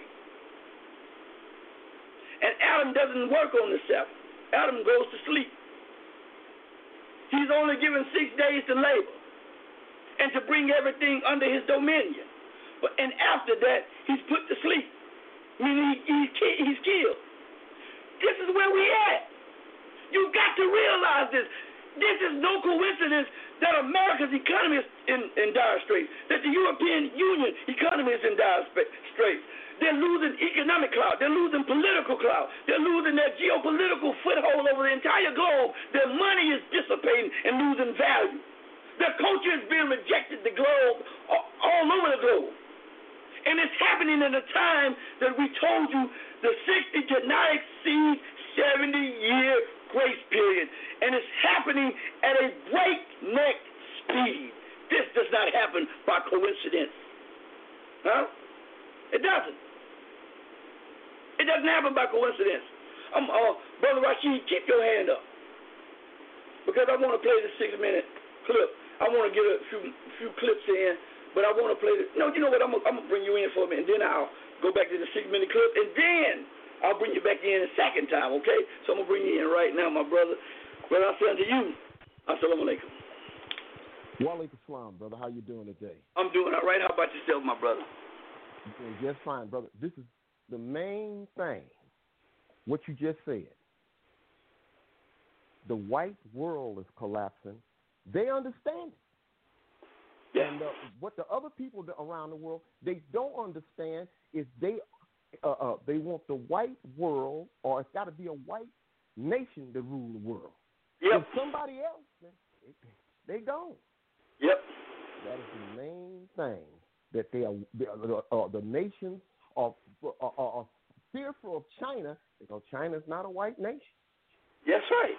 And Adam doesn't work on the seventh. Adam goes to sleep. He's only given 6 days to labor and to bring everything under his dominion. And after that, he's put to sleep. Meaning he's killed. This is where we at. You got to realize this. This is no coincidence that America's economy is in dire straits, that the European Union economy is in dire straits. They're losing economic clout. They're losing political clout. They're losing their geopolitical foothold over the entire globe. Their money is dissipating and losing value. Their culture is being rejected the globe, all over the globe. And it's happening in a time that we told you the 60 to not exceed 70-year grace period. And it's happening at a breakneck speed. This does not happen by coincidence. Huh? It doesn't. It doesn't happen by coincidence. Brother Rashid, keep your hand up. Because I want to play the 6-minute clip. I want to get a few clips in, but I want to play the... No, you know what? I'm going to bring you in for a minute, and then I'll go back to the 6-minute clip, and then I'll bring you back in a second time, okay? So I'm going to bring you in right now, my brother. Brother, I say unto you, assalamu alaikum. Wa alaikum salam, brother. How you doing today? I'm doing all right. How about yourself, my brother? I'm doing just fine, brother. This is the main thing, what you just said. The white world is collapsing. They understand it. Yeah. And what the other people around the world, they don't understand is they want the white world, or it's got to be a white nation to rule the world. Yep. If somebody else, they don't. Yep. That is the main thing, that the nations are fearful of China because China's not a white nation. That's right.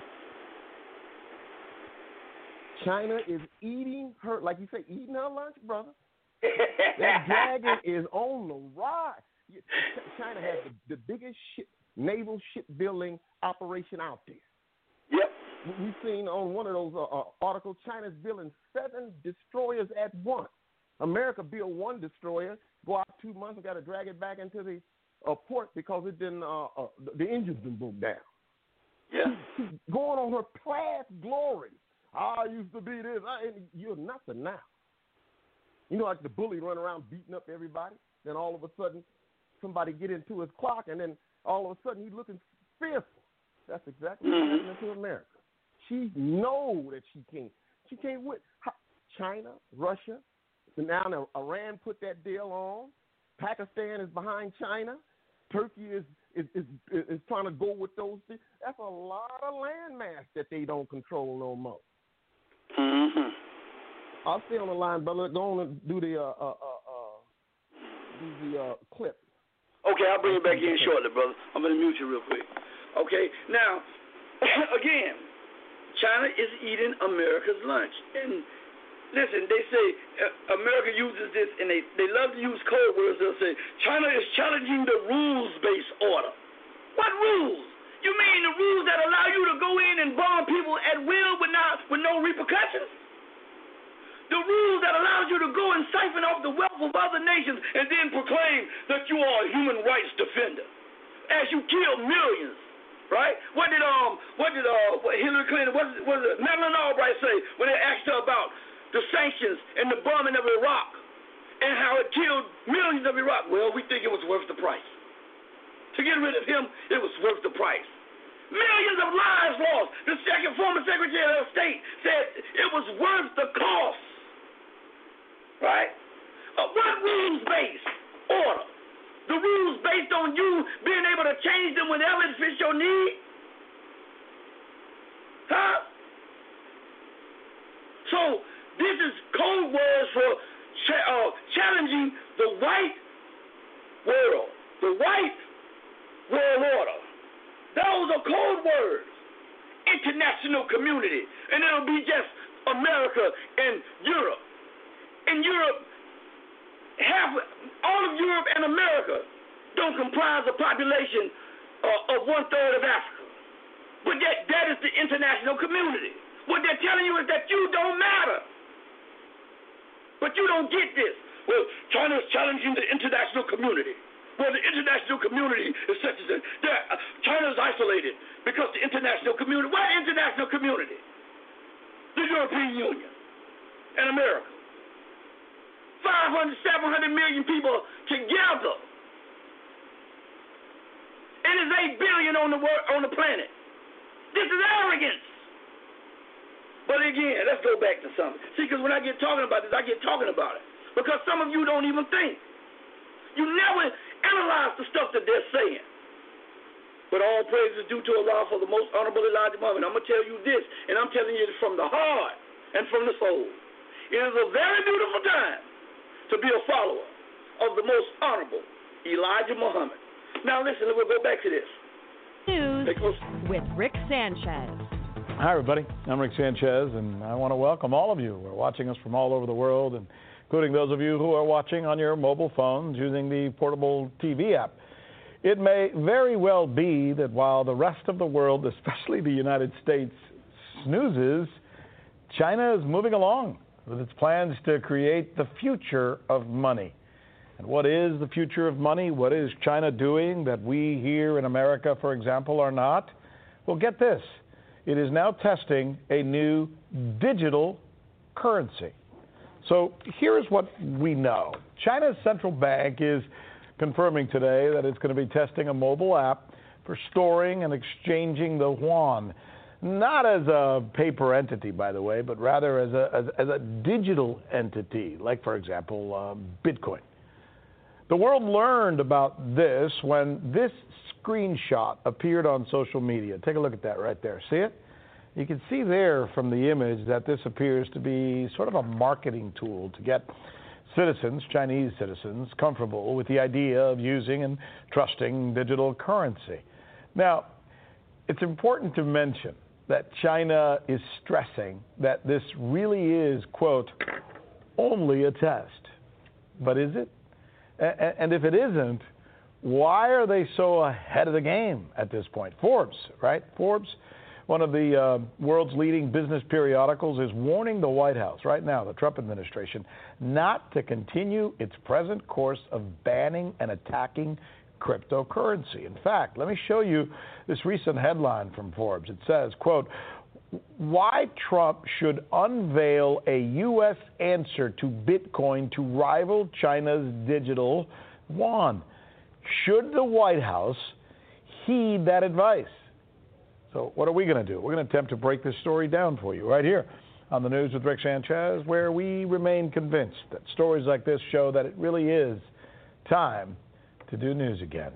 China is eating her, like you say, eating her lunch, brother. That dragon is on the rise. China has the biggest naval shipbuilding operation out there. Yep. We've seen on one of those articles, China's building 7 destroyers at once. America built 1 destroyer, go out 2 months and got to drag it back into the port because it didn't. The engine's been broke down. Yeah. She's going on her past glory. I used to be this. And you're nothing now. You know, like the bully run around beating up everybody. Then all of a sudden, somebody get into his clock, and then all of a sudden he's looking fearful. That's exactly what's happening to America. She knows that she can't win. China, Russia, now Iran put that deal on. Pakistan is behind China. Turkey is trying to go with those things. That's a lot of landmass that they don't control no more. Mm-hmm. I'll stay on the line, brother. Go on and do the clip. Okay, I'll bring you back in shortly, brother. I'm going to mute you real quick. Okay, now, again, China is eating America's lunch. And listen, they say America uses this, and they love to use code words. They'll say, China is challenging the rules-based order. What rules? You mean the rules that allow you to go in and bomb people at will with no repercussions? The rules that allows you to go and siphon off the wealth of other nations and then proclaim that you are a human rights defender as you kill millions, right? What did Hillary Clinton, what did Madeleine Albright say when they asked her about the sanctions and the bombing of Iraq and how it killed millions of Iraq? Well, we think it was worth the price. To get rid of him, it was worth the price. Millions of lives lost. The former Secretary of State said it was worth the cost. Right? What rules-based order? The rules based on you being able to change them whenever it fits your need? Huh? So this is code words for challenging the white world, the white world order. Those are code words. International community. And it'll be just America and Europe. In Europe, all of Europe and America don't comprise a population of 1/3 of Africa. But yet, that is the international community. What they're telling you is that you don't matter. But you don't get this. Well, China is challenging the international community. Well, the international community is such and such. China is isolated because the international community. What international community? The European Union and America. 500, 700 million people together. It is 8 billion on the planet. This is arrogance. But again, let's go back to something. See, because when I get talking about this, I get talking about it. Because some of you don't even think. You never analyze the stuff that they're saying. But all praise is due to Allah for the most honorable Elijah Muhammad. I'm going to tell you this, and I'm telling you this from the heart and from the soul. It is a very beautiful time to be a follower of the most honorable Elijah Muhammad. Now listen, we'll go back to this. News with Rick Sanchez. Hi, everybody. I'm Rick Sanchez, and I want to welcome all of you who are watching us from all over the world, and including those of you who are watching on your mobile phones using the portable TV app. It may very well be that while the rest of the world, especially the United States, snoozes, China is moving along with its plans to create the future of money. And what is the future of money? What is China doing that we here in America, for example, are not? Well, get this. It is now testing a new digital currency. So here's what we know. China's central bank is confirming today that it's going to be testing a mobile app for storing and exchanging the yuan. Not as a paper entity, by the way, but rather as a digital entity, like, for example, Bitcoin. The world learned about this when this screenshot appeared on social media. Take a look at that right there. See it? You can see there from the image that this appears to be sort of a marketing tool to get citizens, Chinese citizens, comfortable with the idea of using and trusting digital currency. Now, it's important to mention that China is stressing that this really is, quote, only a test. But is it? And if it isn't, why are they so ahead of the game at this point? Forbes, right? Forbes, one of the world's leading business periodicals, is warning the White House right now, the Trump administration, not to continue its present course of banning and attacking cryptocurrency. In fact, let me show you this recent headline from Forbes. It says, quote, why Trump should unveil a U.S. answer to Bitcoin to rival China's digital yuan. Should the White House heed that advice? So what are we going to do? We're going to attempt to break this story down for you right here on the News with Rick Sanchez, where we remain convinced that stories like this show that it really is time to do news again.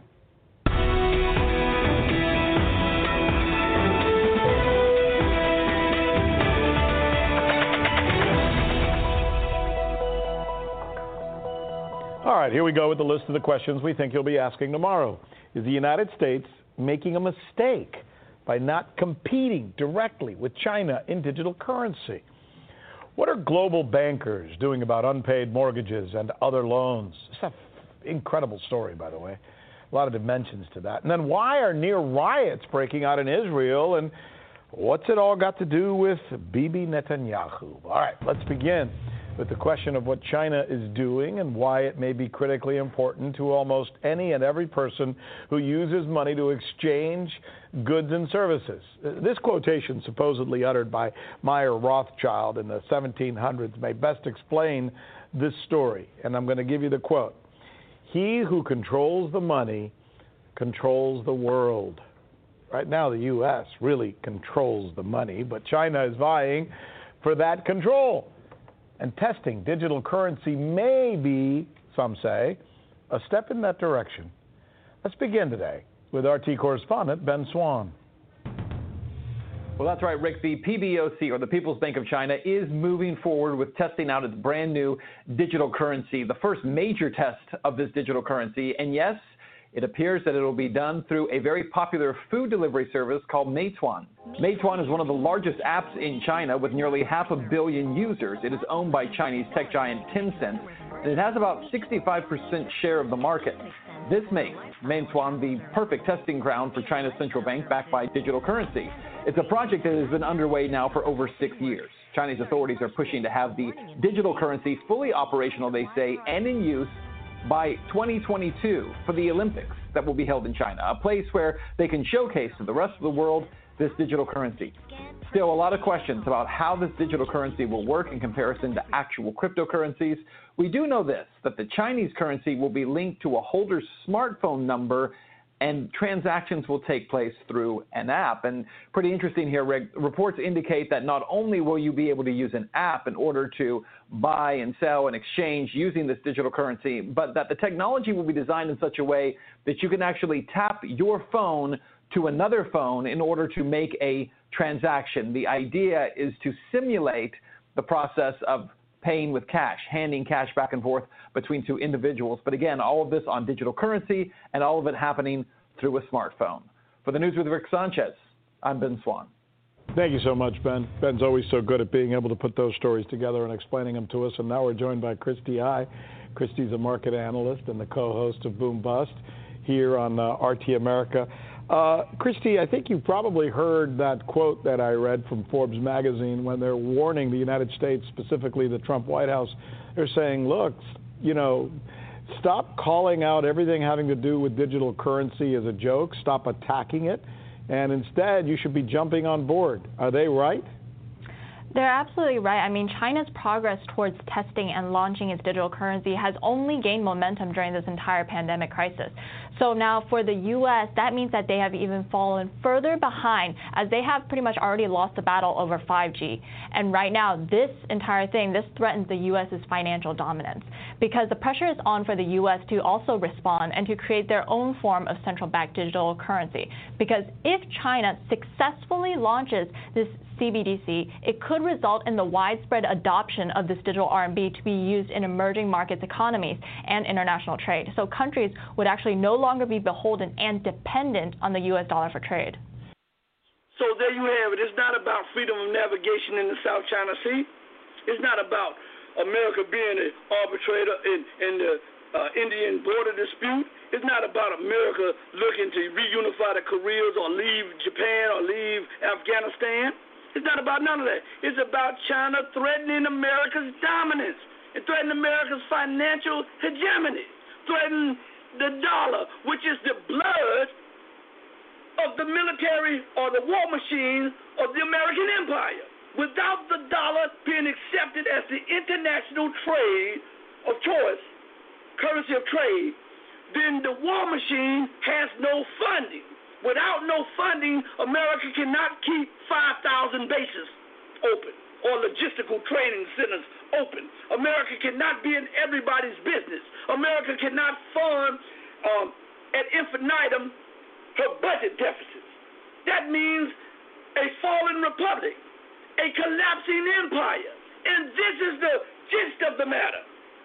All right, here we go with the list of the questions we think you'll be asking tomorrow. Is the United States making a mistake by not competing directly with China in digital currency? What are global bankers doing about unpaid mortgages and other loans? It's an incredible story, by the way. A lot of dimensions to that. And then why are near riots breaking out in Israel? And what's it all got to do with Bibi Netanyahu? All right, let's begin with the question of what China is doing and why it may be critically important to almost any and every person who uses money to exchange goods and services. This quotation, supposedly uttered by Mayer Rothschild in the 1700s, may best explain this story. And I'm going to give you the quote. He who controls the money controls the world. Right now, the U.S. really controls the money, but China is vying for that control. And testing digital currency may be, some say, a step in that direction. Let's begin today with RT correspondent Ben Swan. Well, that's right, Rick. The PBOC, or the People's Bank of China, is moving forward with testing out its brand new digital currency, the first major test of this digital currency. And yes, It appears that it will be done through a very popular food delivery service called Meituan. Meituan is one of the largest apps in China with nearly 500 million users. It is owned by Chinese tech giant Tencent, and it has about 65% share of the market. This makes Meituan the perfect testing ground for China's central bank backed by digital currency. It's a project that has been underway now for over 6 years. Chinese authorities are pushing to have the digital currency fully operational, they say, and in use by 2022 for the Olympics that will be held in China, a place where they can showcase to the rest of the world this digital currency. Still, a lot of questions about how this digital currency will work in comparison to actual cryptocurrencies. We do know this, that the Chinese currency will be linked to a holder's smartphone number and transactions will take place through an app. And pretty interesting here, Rick, reports indicate that not only will you be able to use an app in order to buy and sell and exchange using this digital currency, but that the technology will be designed in such a way that you can actually tap your phone to another phone in order to make a transaction. The idea is to simulate the process of paying with cash, handing cash back and forth between two individuals. But again, all of this on digital currency and all of it happening through a smartphone. For the News with Rick Sanchez, I'm Ben Swan. Thank you so much, Ben. Ben's always so good at being able to put those stories together and explaining them to us. And now we're joined by Christy Ai. Christy's a market analyst and the co-host of Boom Bust here on RT America. Christy, I think you probably heard that quote that I read from Forbes magazine when they're warning the United States, specifically the Trump White House. They're saying, look, stop calling out everything having to do with digital currency as a joke. Stop attacking it. And instead, you should be jumping on board. Are they right? They're absolutely right. I mean, China's progress towards testing and launching its digital currency has only gained momentum during this entire pandemic crisis. So now for the U.S., that means that they have even fallen further behind, as they have pretty much already lost the battle over 5G. And right now, this entire thing, this threatens the U.S.'s financial dominance, because the pressure is on for the U.S. to also respond and to create their own form of central bank digital currency. Because if China successfully launches this CBDC, it could result in the widespread adoption of this digital RMB to be used in emerging markets economies and international trade. So countries would actually no longer be beholden and dependent on the U.S. dollar for trade. So there you have it. It's not about freedom of navigation in the South China Sea. It's not about America being an arbitrator in the Indian border dispute. It's not about America looking to reunify the Koreas or leave Japan or leave Afghanistan. It's not about none of that. It's about China threatening America's dominance and threatening America's financial hegemony, threatening the dollar, which is the blood of the military or the war machine of the American empire. Without the dollar being accepted as the international trade of choice, currency of trade, then the war machine has no funding. Without no funding, America cannot keep 5,000 bases open or logistical training centers open. America cannot be in everybody's business. America cannot fund ad infinitum her budget deficits. That means a fallen republic, a collapsing empire. And this is the gist of the matter.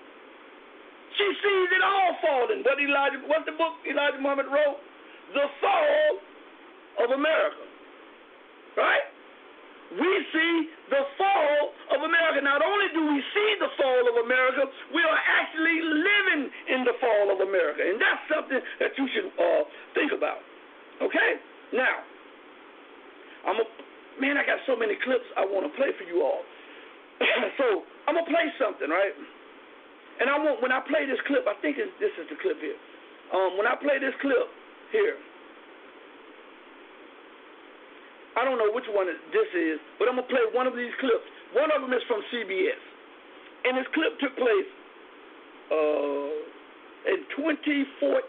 She sees it all falling. What's the book Elijah Muhammad wrote? The Fall of America, right? We see the fall of America. Not only do we see the fall of America, we are actually living in the fall of America. And that's something that you should think about, okay? Now, I got so many clips I want to play for you all. So I'm going to play something, right? And when I play this clip, I think this is the clip here. When I play this clip, here. I don't know which one this is, but I'm going to play one of these clips. One of them is from CBS. And this clip took place in 2014.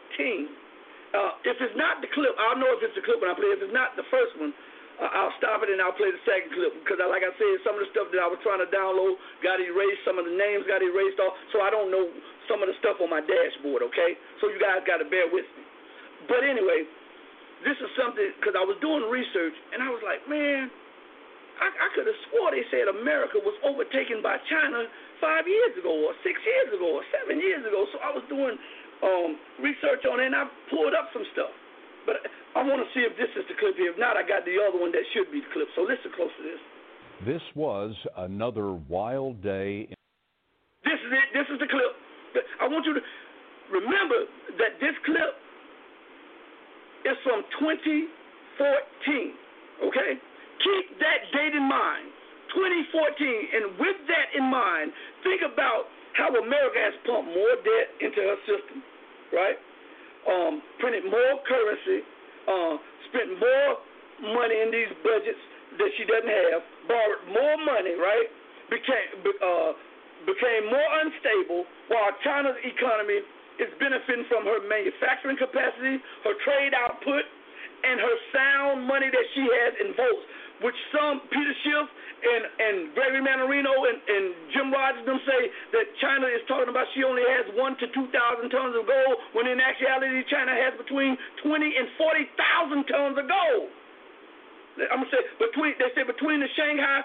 If it's not the clip, I'll know if it's the clip when I play it. If it's not the first one, I'll stop it and I'll play the second clip. Because like I said, some of the stuff that I was trying to download got erased. Some of the names got erased off. So I don't know some of the stuff on my dashboard, okay? So you guys got to bear with me. But anyway, this is something, because I was doing research, and I was like, man, I could have swore they said America was overtaken by China 5 years ago, or 6 years ago, or 7 years ago. So I was doing research on it, and I pulled up some stuff. But I want to see if this is the clip here. If not, I got the other one that should be the clip. So listen close to this. This was another wild day. This is it. This is the clip. I want you to remember that this clip is from 2014, okay? Keep that date in mind, 2014. And with that in mind, think about how America has pumped more debt into her system, right? Printed more currency, spent more money in these budgets that she doesn't have, borrowed more money, right? Became more unstable, while China's economy is benefiting from her manufacturing capacity, her trade output, and her sound money that she has in votes, which some, Peter Schiff and Gregory Mannarino and Jim Rogers them say that China is talking about she only has 1,000 to 2,000 tons of gold, when in actuality China has between 20 and 40,000 tons of gold. I'm gonna say between the Shanghai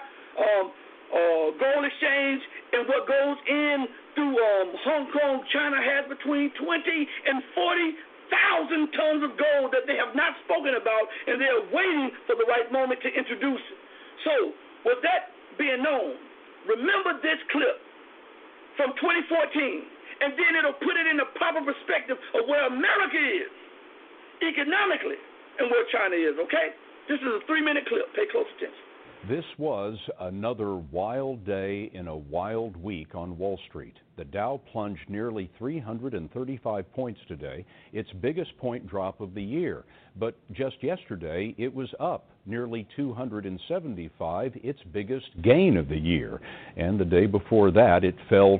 gold exchange and what goes in through Hong Kong, China has between 20 and 40,000 tons of gold that they have not spoken about, and they are waiting for the right moment to introduce it. So, with that being known, remember this clip from 2014, and then it'll put it in the proper perspective of where America is economically and where China is, okay? This is a 3-minute clip. Pay close attention. This was another wild day in a wild week on Wall Street. The Dow plunged nearly 335 points today, its biggest point drop of the year. But just yesterday, it was up nearly 275, its biggest gain of the year. And the day before that, it fell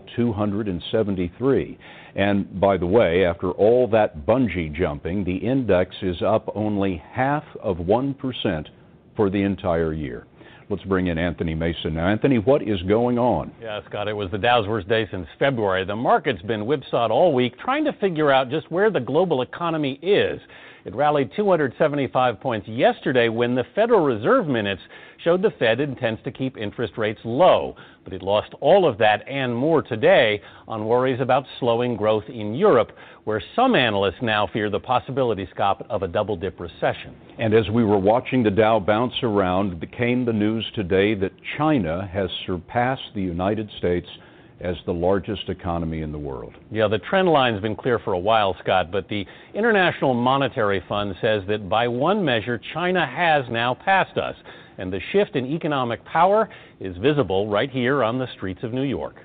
273. And by the way, after all that bungee jumping, the index is up only 0.5% for the entire year. Let's bring in Anthony Mason. Now, Anthony, what is going on? Yeah, Scott, it was the Dow's worst day since February. The market's been whipsawed all week trying to figure out just where the global economy is. It rallied 275 points yesterday when the Federal Reserve minutes showed the Fed intends to keep interest rates low. But it lost all of that and more today on worries about slowing growth in Europe, where some analysts now fear the possibility, Scott, of a double-dip recession. And as we were watching the Dow bounce around, came the news today that China has surpassed the United States as the largest economy in the world. Yeah, the trend line's been clear for a while, Scott, but the International Monetary Fund says that by one measure, China has now passed us, and the shift in economic power is visible right here on the streets of New York.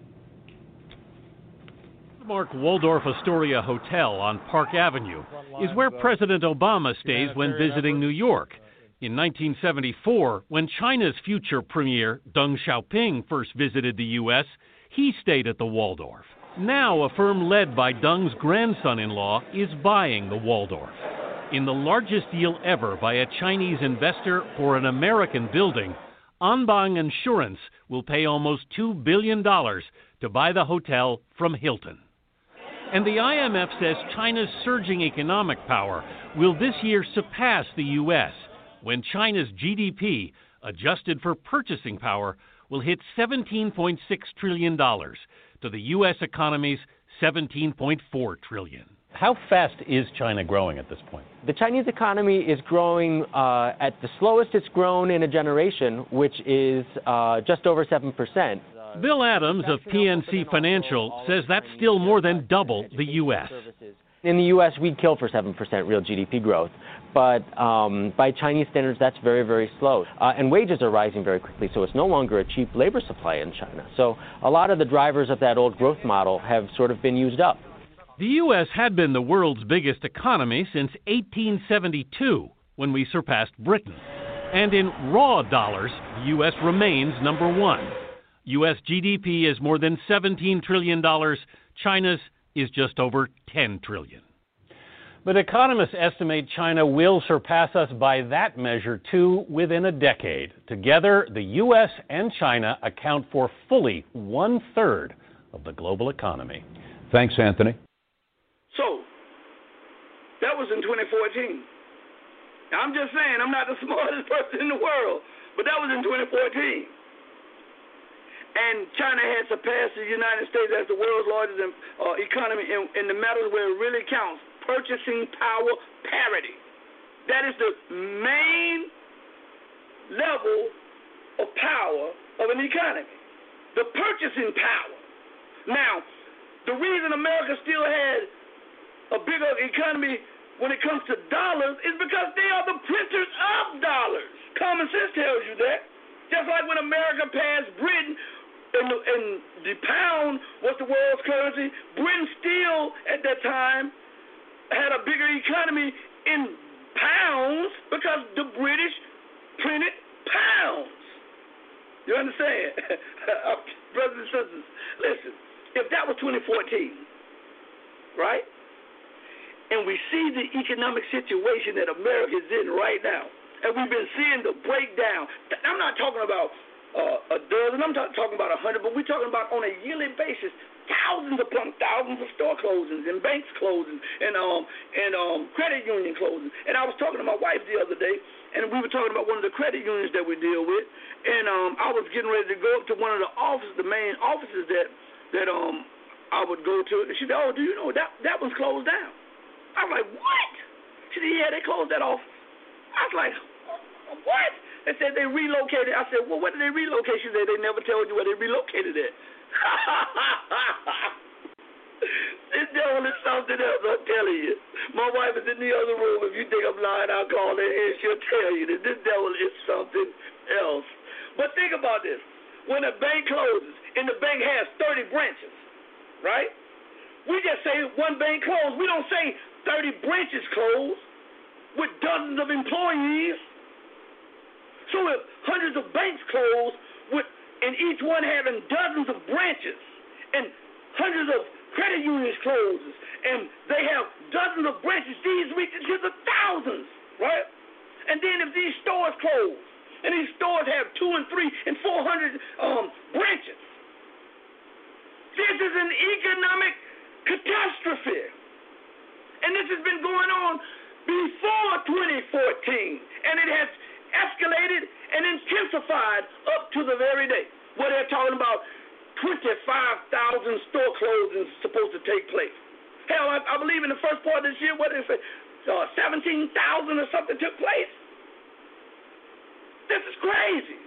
The Mark Waldorf Astoria Hotel on Park Avenue is where President Obama stays when visiting New York. In 1974, when China's future premier Deng Xiaoping first visited the U.S., he stayed at the Waldorf. Now, a firm led by Deng's grandson-in-law is buying the Waldorf. In the largest deal ever by a Chinese investor for an American building, Anbang Insurance will pay almost $2 billion to buy the hotel from Hilton. And the IMF says China's surging economic power will this year surpass the U.S., when China's GDP, adjusted for purchasing power, will hit $17.6 trillion to the U.S. economy's $17.4 trillion. How fast is China growing at this point? The Chinese economy is growing at the slowest it's grown in a generation, which is just over 7%. Bill Adams of PNC Financial says that's still more than double the U.S. In the U.S., we'd kill for 7% real GDP growth. But by Chinese standards, that's very, very slow. And wages are rising very quickly, so it's no longer a cheap labor supply in China. So a lot of the drivers of that old growth model have sort of been used up. The U.S. had been the world's biggest economy since 1872, when we surpassed Britain. And in raw dollars, the U.S. remains number one. U.S. GDP is more than $17 trillion. China's is just over $10 trillion. But economists estimate China will surpass us by that measure, too, within a decade. Together, the U.S. and China account for fully 1/3 of the global economy. Thanks, Anthony. So, that was in 2014. Now, I'm just saying, I'm not the smartest person in the world, but that was in 2014. And China has surpassed the United States as the world's largest economy in the matters where it really counts, purchasing power parity. That is the main level of power of an economy, the purchasing power. Now, the reason America still had a bigger economy when it comes to dollars is because they are the printers of dollars. Common sense tells you that. Just like when America passed Britain, and the pound was the world's currency, Britain still, at that time, had a bigger economy in pounds because the British printed pounds. You understand? Brothers and sisters, listen, if that was 2014, right, and we see the economic situation that America is in right now, and we've been seeing the breakdown. I'm not talking about a dozen, I'm not talking about 100, but we're talking about on a yearly basis, thousands upon thousands of store closings and banks closing and credit union closing. And I was talking to my wife the other day, and we were talking about one of the credit unions that we deal with, and I was getting ready to go up to one of the offices, the main offices that I would go to, and she said, "Oh, do you know that one's closed down?" I was like, "What?" She said, "Yeah, they closed that office." I was like, "What?" They said they relocated. I said, "Well, where did they relocate?" She said, "They never told you where they relocated at." This devil is something else, I'm telling you. My wife is in the other room. If you think I'm lying, I'll call her and she'll tell you that this devil is something else. But think about this. When a bank closes, and the bank has 30 branches, right? We just say one bank closed. We don't say 30 branches closed with dozens of employees. So if hundreds of banks close, and each one having dozens of branches, and hundreds of credit unions closes, and they have dozens of branches, these reach into the thousands, right? And then if these stores close, and these stores have 200 and 300 and 400 branches, this is an economic catastrophe. And this has been going on before 2014, and it has escalated and intensified up to the very day where they're talking about 25,000 store closings supposed to take place. Hell, I believe in the first part of this year, what is it, 17,000 or something took place. This is crazy.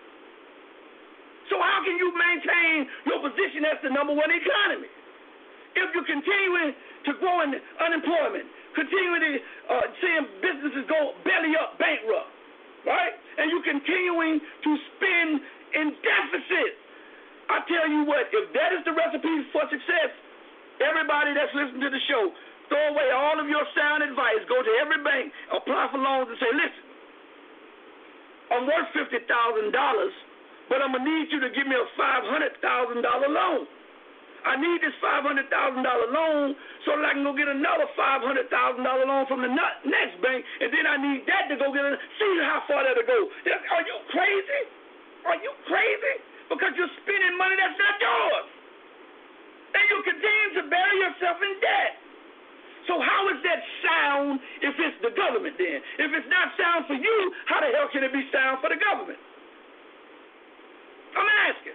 So how can you maintain your position as the number one economy if you're continuing to grow in unemployment, continuing to seeing businesses go belly up, bankrupt, right? And you're continuing to spend in deficit. I tell you what, if that is the recipe for success, everybody that's listening to the show, throw away all of your sound advice, go to every bank, apply for loans and say, "Listen, I'm worth $50,000, but I'm going to need you to give me a $500,000 loan. I need this $500,000 loan so that I can go get another $500,000 loan from the next bank, and then I need that to go get see how far that'll go." Are you crazy? Are you crazy? Because you're spending money that's not yours. And you continue to bury yourself in debt. So how is that sound if it's the government then? If it's not sound for you, how the hell can it be sound for the government? I'm asking.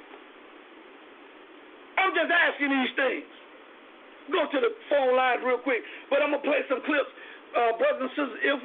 I'm just asking these things. Go to the phone lines real quick, but I'm going to play some clips. Brothers and sisters, if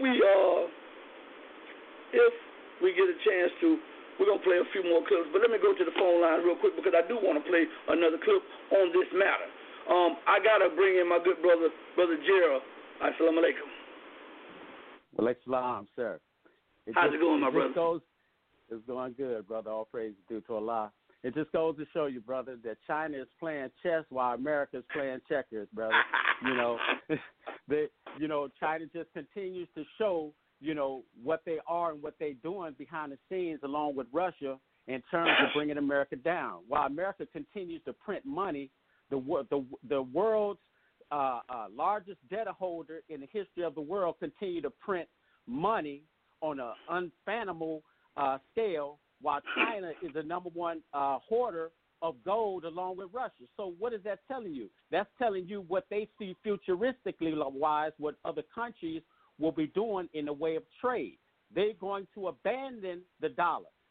we get a chance to, we're going to play a few more clips, but let me go to the phone line real quick because I do want to play another clip on this matter. I got to bring in my good brother, Brother Gerald. Assalamu alaikum. Wa alaikum salam, sir. How's it going, my brother? It's going good, brother. All praise due to Allah. It just goes to show you, brother, that China is playing chess while America is playing checkers, brother. China just continues to show, what they are and what they're doing behind the scenes along with Russia in terms of bringing America down. While America continues to print money, the world's largest debt holder in the history of the world continue to print money on an unfathomable scale, while China is the number one hoarder of gold along with Russia. So what is that telling you? That's telling you what they see futuristically wise, what other countries will be doing in the way of trade. They're going to abandon the dollar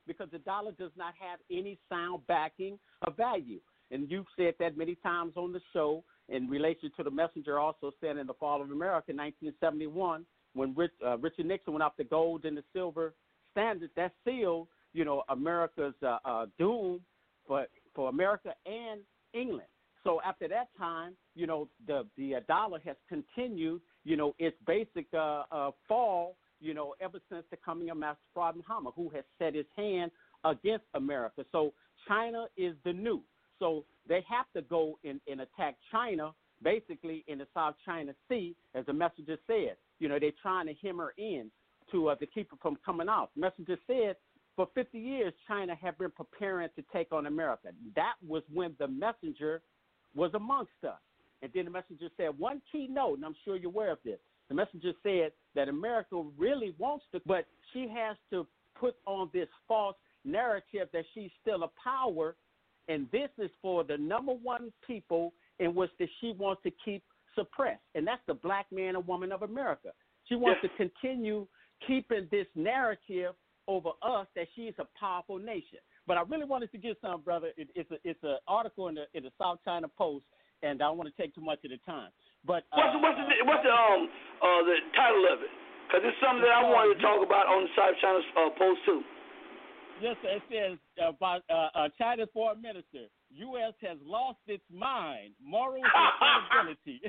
because the dollar does not have any sound backing of value. And you've said that many times on the show in relation to the messenger also said in the fall of America in 1971 when Richard Nixon went off the gold and the silver standard, that sealed, America's doom for America and England. So after that time, the dollar has continued, its basic fall, ever since the coming of Master Fard Muhammad, who has set his hand against America. So China is the new. So they have to go and attack China, basically in the South China Sea, as the messenger said. They're trying to hem her in to keep it from coming out. The messenger said for 50 years, China have been preparing to take on America. That was when the messenger was amongst us. And then the messenger said one key note, and I'm sure you're aware of this. The messenger said that America really wants to, but she has to put on this false narrative that she's still a power, and this is for the number one people in which that she wants to keep suppressed, and that's the black man and woman of America. She wants to continue keeping this narrative over us that she's a powerful nation. But I really wanted to get some, brother. It's an article in the South China Post, and I don't want to take too much of the time. But what's the title of it? Because it's something that I wanted to talk about on the South China Post too. Yes, sir. It says about China's foreign minister, U.S. has lost its mind, morals, and credibility.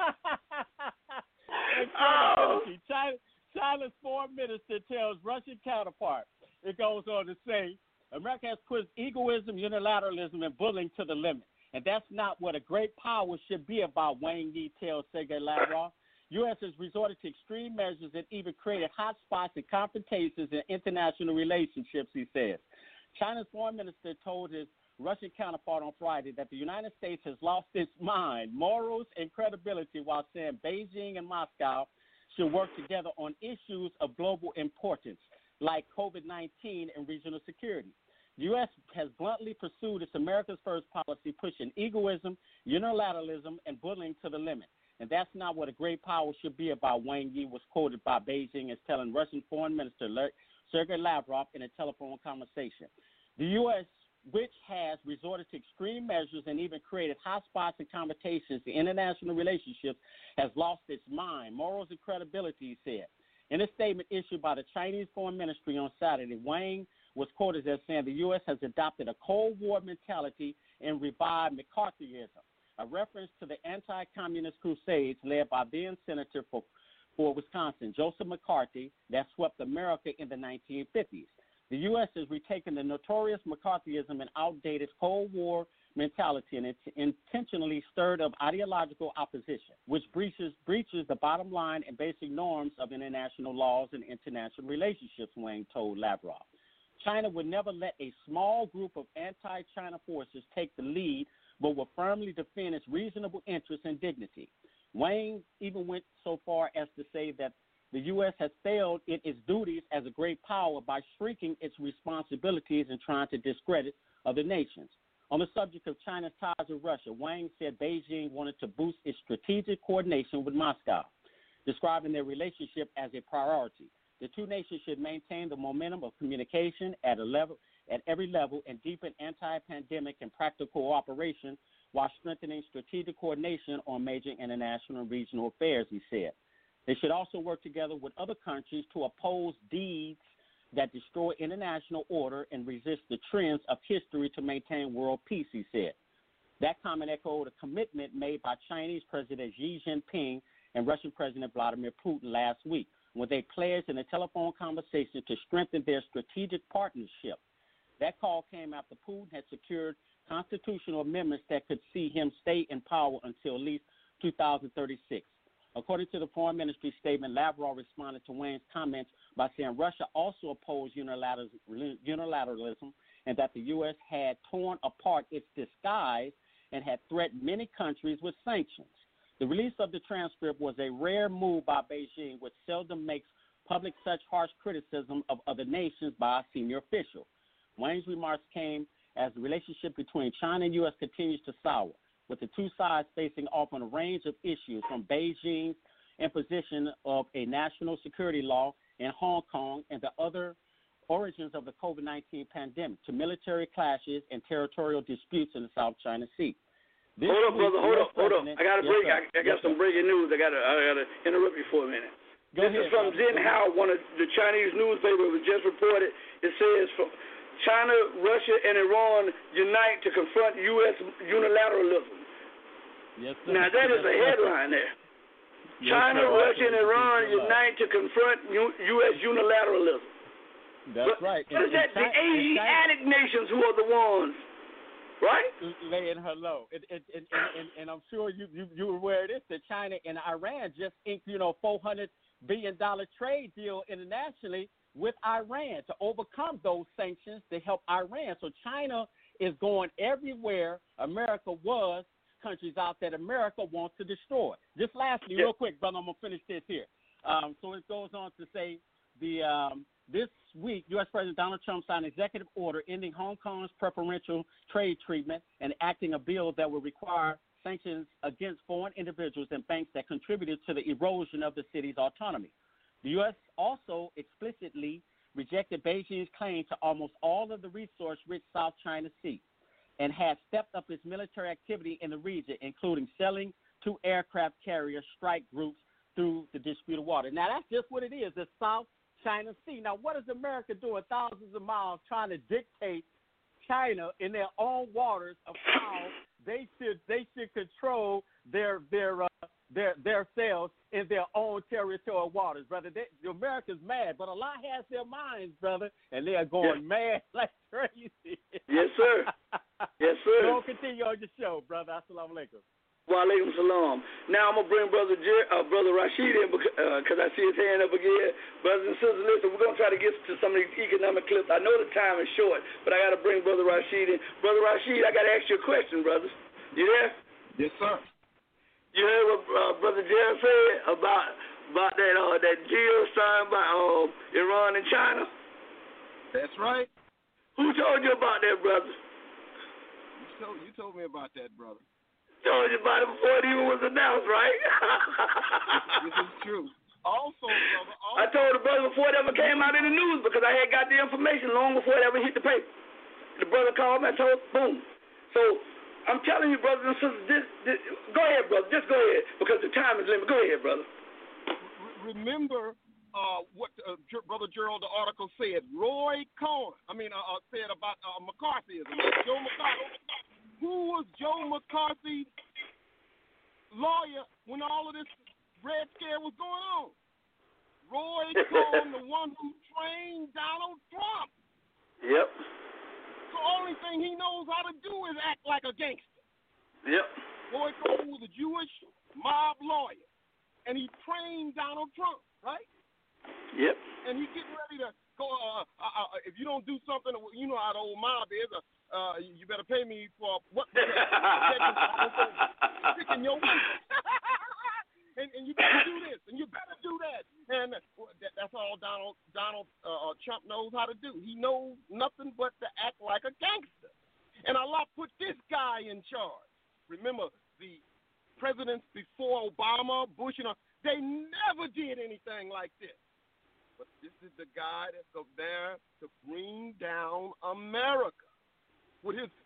China's foreign minister tells Russian counterpart. It goes on to say, America has pushed egoism, unilateralism, and bullying to the limit. And that's not what a great power should be about, Wang Yi tells Sergei Lavrov. U.S. has resorted to extreme measures and even created hotspots and confrontations in international relationships, he says. China's foreign minister told his Russian counterpart on Friday that the United States has lost its mind, morals, and credibility while saying Beijing and Moscow should work together on issues of global importance like COVID-19 and regional security. The U.S. has bluntly pursued its America's First policy, pushing egoism, unilateralism, and bullying to the limit. And that's not what a great power should be about, Wang Yi was quoted by Beijing as telling Russian Foreign Minister Sergei Lavrov in a telephone conversation. The U.S., which has resorted to extreme measures and even created hotspots and confrontations in international relationships, has lost its mind, morals, and credibility, he said. In a statement issued by the Chinese Foreign Ministry on Saturday, Wang was quoted as saying the U.S. has adopted a Cold War mentality and revived McCarthyism, a reference to the anti-communist crusades led by then Senator for Wisconsin, Joseph McCarthy, that swept America in the 1950s. The U.S. has retaken the notorious McCarthyism and outdated Cold War mentality and it's intentionally stirred up ideological opposition, which breaches the bottom line and basic norms of international laws and international relationships, Wang told Lavrov. China would never let a small group of anti-China forces take the lead, but will firmly defend its reasonable interests and dignity. Wang even went so far as to say that the U.S. has failed in its duties as a great power by shrinking its responsibilities and trying to discredit other nations. On the subject of China's ties with Russia, Wang said Beijing wanted to boost its strategic coordination with Moscow, describing their relationship as a priority. The two nations should maintain the momentum of communication at every level and deepen anti-pandemic and practical cooperation while strengthening strategic coordination on major international and regional affairs, he said. They should also work together with other countries to oppose deeds that destroy international order and resist the trends of history to maintain world peace, he said. That comment echoed a commitment made by Chinese President Xi Jinping and Russian President Vladimir Putin last week, when they pledged in a telephone conversation to strengthen their strategic partnership. That call came after Putin had secured constitutional amendments that could see him stay in power until at least 2036. According to the Foreign Ministry statement, Lavrov responded to Wang's comments by saying Russia also opposed unilateralism and that the U.S. had torn apart its disguise and had threatened many countries with sanctions. The release of the transcript was a rare move by Beijing, which seldom makes public such harsh criticism of other nations by a senior official. Wang's remarks came as the relationship between China and U.S. continues to sour, with the two sides facing off on a range of issues, from Beijing's imposition of a national security law in Hong Kong and the other origins of the COVID-19 pandemic to military clashes and territorial disputes in the South China Sea. Hold up, brother. Hold up. I got a break. I got some breaking news. I got to interrupt you for a minute. This is from Xinhua, one of the Chinese newspapers. Was just reported. It says China, Russia, and Iran unite to confront U.S. unilateralism. Yes, sir. Now that is a headline there. Yes, China, sir. Russia, and Iran unite to confront U.S. unilateralism. That's right. What is that? The Asiatic nations who are the ones, right? Laying her low. And I'm sure you're aware of this, that China and Iran just inked, $400 billion trade deal internationally with Iran to overcome those sanctions to help Iran. So China is going everywhere America was, countries out that America wants to destroy. Just lastly, real quick, brother, I'm going to finish this here. So it goes on to say this week, U.S. President Donald Trump signed an executive order ending Hong Kong's preferential trade treatment and enacting a bill that will require sanctions against foreign individuals and banks that contributed to the erosion of the city's autonomy. The U.S. also explicitly rejected Beijing's claim to almost all of the resource-rich South China Sea and has stepped up its military activity in the region, including selling to aircraft carrier strike groups through the disputed water. Now, that's just what it is, the South China Sea. Now, what is America doing thousands of miles trying to dictate China in their own waters of how they should control their sales in their own territorial waters, brother? America's mad, but Allah has their minds, brother, and they are going mad like crazy. Yes, sir. Yes, sir. Don't continue on your show, brother. Assalamu alaikum. Wa alaikum salam. Now I'm going to bring Brother Rashid in because I see his hand up again. Brothers and sisters, listen, we're going to try to get to some of these economic clips. I know the time is short, but I got to bring Brother Rashid in. Brother Rashid, I got to ask you a question, brothers. You there? Yes, sir. You heard what Brother Jerry said about that deal signed by Iran and China? That's right. Who told you about that, brother? You told me about that, brother. Told you about it before it even was announced, right? This is true. Also, brother. I told the brother before it ever came out in the news because I had got the information long before it ever hit the paper. The brother called me and told, boom. So I'm telling you, brothers and sisters, this go ahead, brother. Just go ahead because the time is limited. Go ahead, brother. Remember what Brother Gerald, the article said. Roy Cohn, said about McCarthyism. Joe McCarthy. Who was Joe McCarthy's lawyer when all of this Red Scare was going on? Roy Cohn, the one who trained Donald Trump. Yep. The only thing he knows how to do is act like a gangster. Yep. Roy Cohn was a Jewish mob lawyer, and he trained Donald Trump, right? Yep. And he's getting ready to go, if you don't do something, you know how the old mob is, you better pay me for what? Picking your way. and you better do this, and you better do that. And that's all Donald Trump knows how to do. He knows nothing but to act like a gangster. And Allah put this guy in charge. Remember, the presidents before Obama, Bush, they never did anything like this. But this is the guy that's up there to bring down America. With his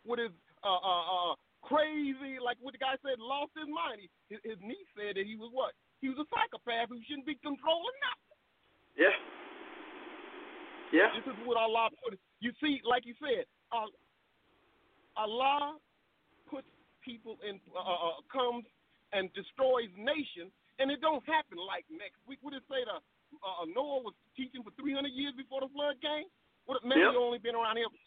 crazy, like what the guy said, lost his mind. His niece said that he was what? He was a psychopath who shouldn't be controlling nothing. Yeah. Yeah. This is what Allah put. You see, like you said, Allah puts people in, comes and destroys nations, and it don't happen like next week. What did it say? Noah was teaching for 300 years before the flood came? Maybe only been around here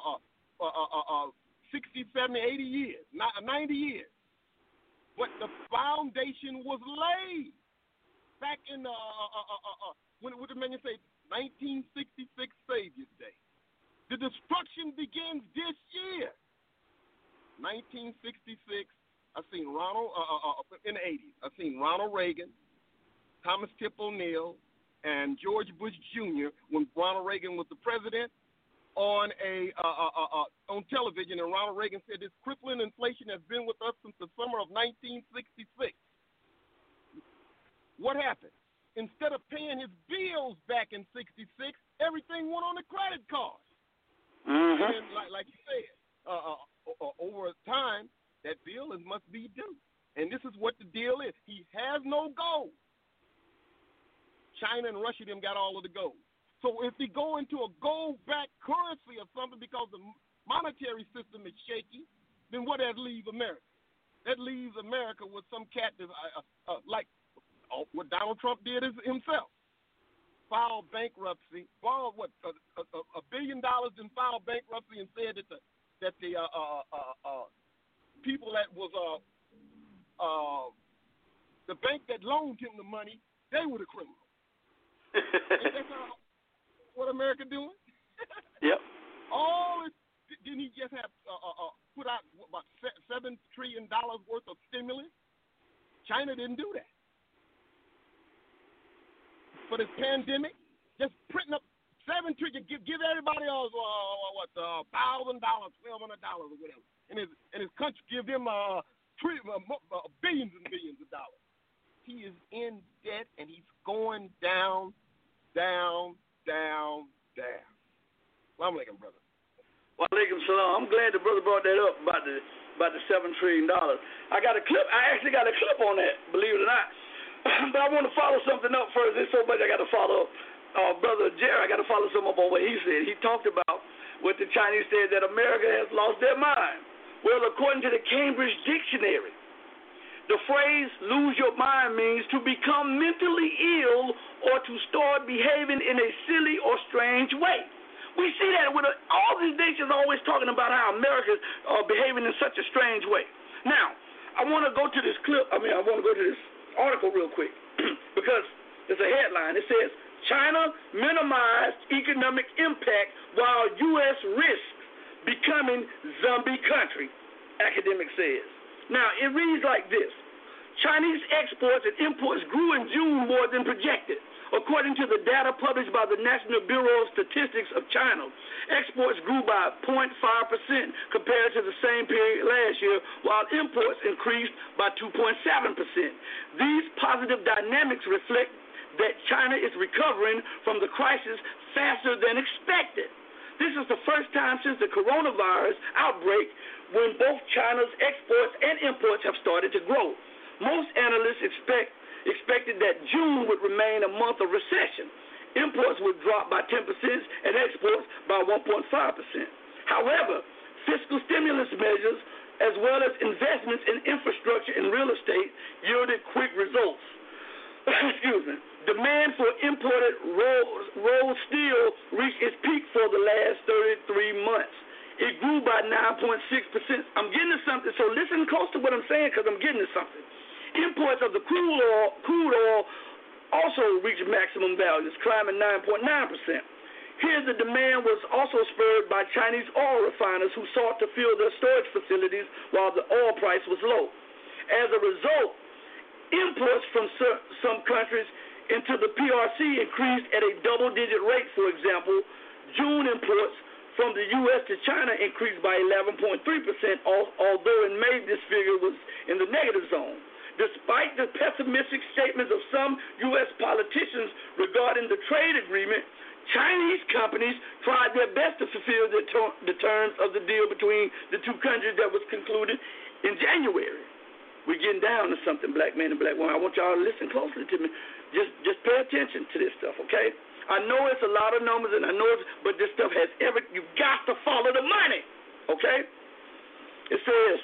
60, 70, 80 years, 90 years. But the foundation was laid back in when the man say 1966 Savior's Day. The destruction begins this year. 1966. I've seen Ronald in the 80s. I've seen Ronald Reagan, Thomas Tip O'Neill, and George Bush Jr. when Ronald Reagan was the president. On television, and Ronald Reagan said this crippling inflation has been with us since the summer of 1966. What happened? instead of paying his bills back in '66, everything went on the credit card. Mm-hmm. And like you said, over time, that bill must be due. And this is what the deal is. He has no gold. China and Russia them got all of the gold. So if they go into a gold-backed currency or something because the monetary system is shaky, then what does that leave America? That leaves America with some captive, like what Donald Trump did himself. Filed bankruptcy, borrowed $1 billion and filed bankruptcy and said that the people that was the bank that loaned him the money, they were the criminals. Ain't that what America doing? Yep. All this, didn't he just have put out about $7 trillion worth of stimulus? China didn't do that. For this pandemic, just printing up $7 trillion, give everybody else $1,000, $1,200 or whatever, and his country give them billions and billions of dollars. He is in debt and he's going down. Assalamu alaikum, brother. Wa alaikum salam. I'm glad the brother brought that up about the $7 trillion. I actually got a clip on that, believe it or not. But I want to follow something up first. There's so much I got to follow up. Brother Jerry, I got to follow something up on what he said. He talked about what the Chinese said, that America has lost their mind. Well, according to the Cambridge Dictionary, the phrase lose your mind means to become mentally ill or to start behaving in a silly or strange way. We see that with all these nations always talking about how America's behaving in such a strange way. Now, I want to go to this clip. I want to go to this article real quick because it's a headline. It says, China minimized economic impact while U.S. risks becoming zombie country, academic says. Now, it reads like this. Chinese exports and imports grew in June more than projected. According to the data published by the National Bureau of Statistics of China, exports grew by 0.5% compared to the same period last year, while imports increased by 2.7%. These positive dynamics reflect that China is recovering from the crisis faster than expected. This is the first time since the coronavirus outbreak when both China's exports and imports have started to grow. Most analysts expected that June would remain a month of recession. Imports would drop by 10% and exports by 1.5%. However, fiscal stimulus measures as well as investments in infrastructure and real estate yielded quick results. Excuse me. Demand for imported rolled steel reached its peak for the last 33 months. It grew by 9.6%. I'm getting to something, so listen close to what I'm saying because I'm getting to something. Imports of the crude oil also reached maximum values, climbing 9.9%. Here, the demand was also spurred by Chinese oil refiners who sought to fill their storage facilities while the oil price was low. As a result, imports from some countries into the PRC increased at a double-digit rate. For example, June imports from the U.S. to China increased by 11.3%, although in May this figure was in the negative zone. Despite the pessimistic statements of some U.S. politicians regarding the trade agreement, Chinese companies tried their best to fulfill the terms of the deal between the two countries that was concluded in January. We're getting down to something, black men and black women. I want y'all to listen closely to me. Just pay attention to this stuff, okay? I know it's a lot of numbers, and I know but this stuff has you've got to follow the money, okay? It says,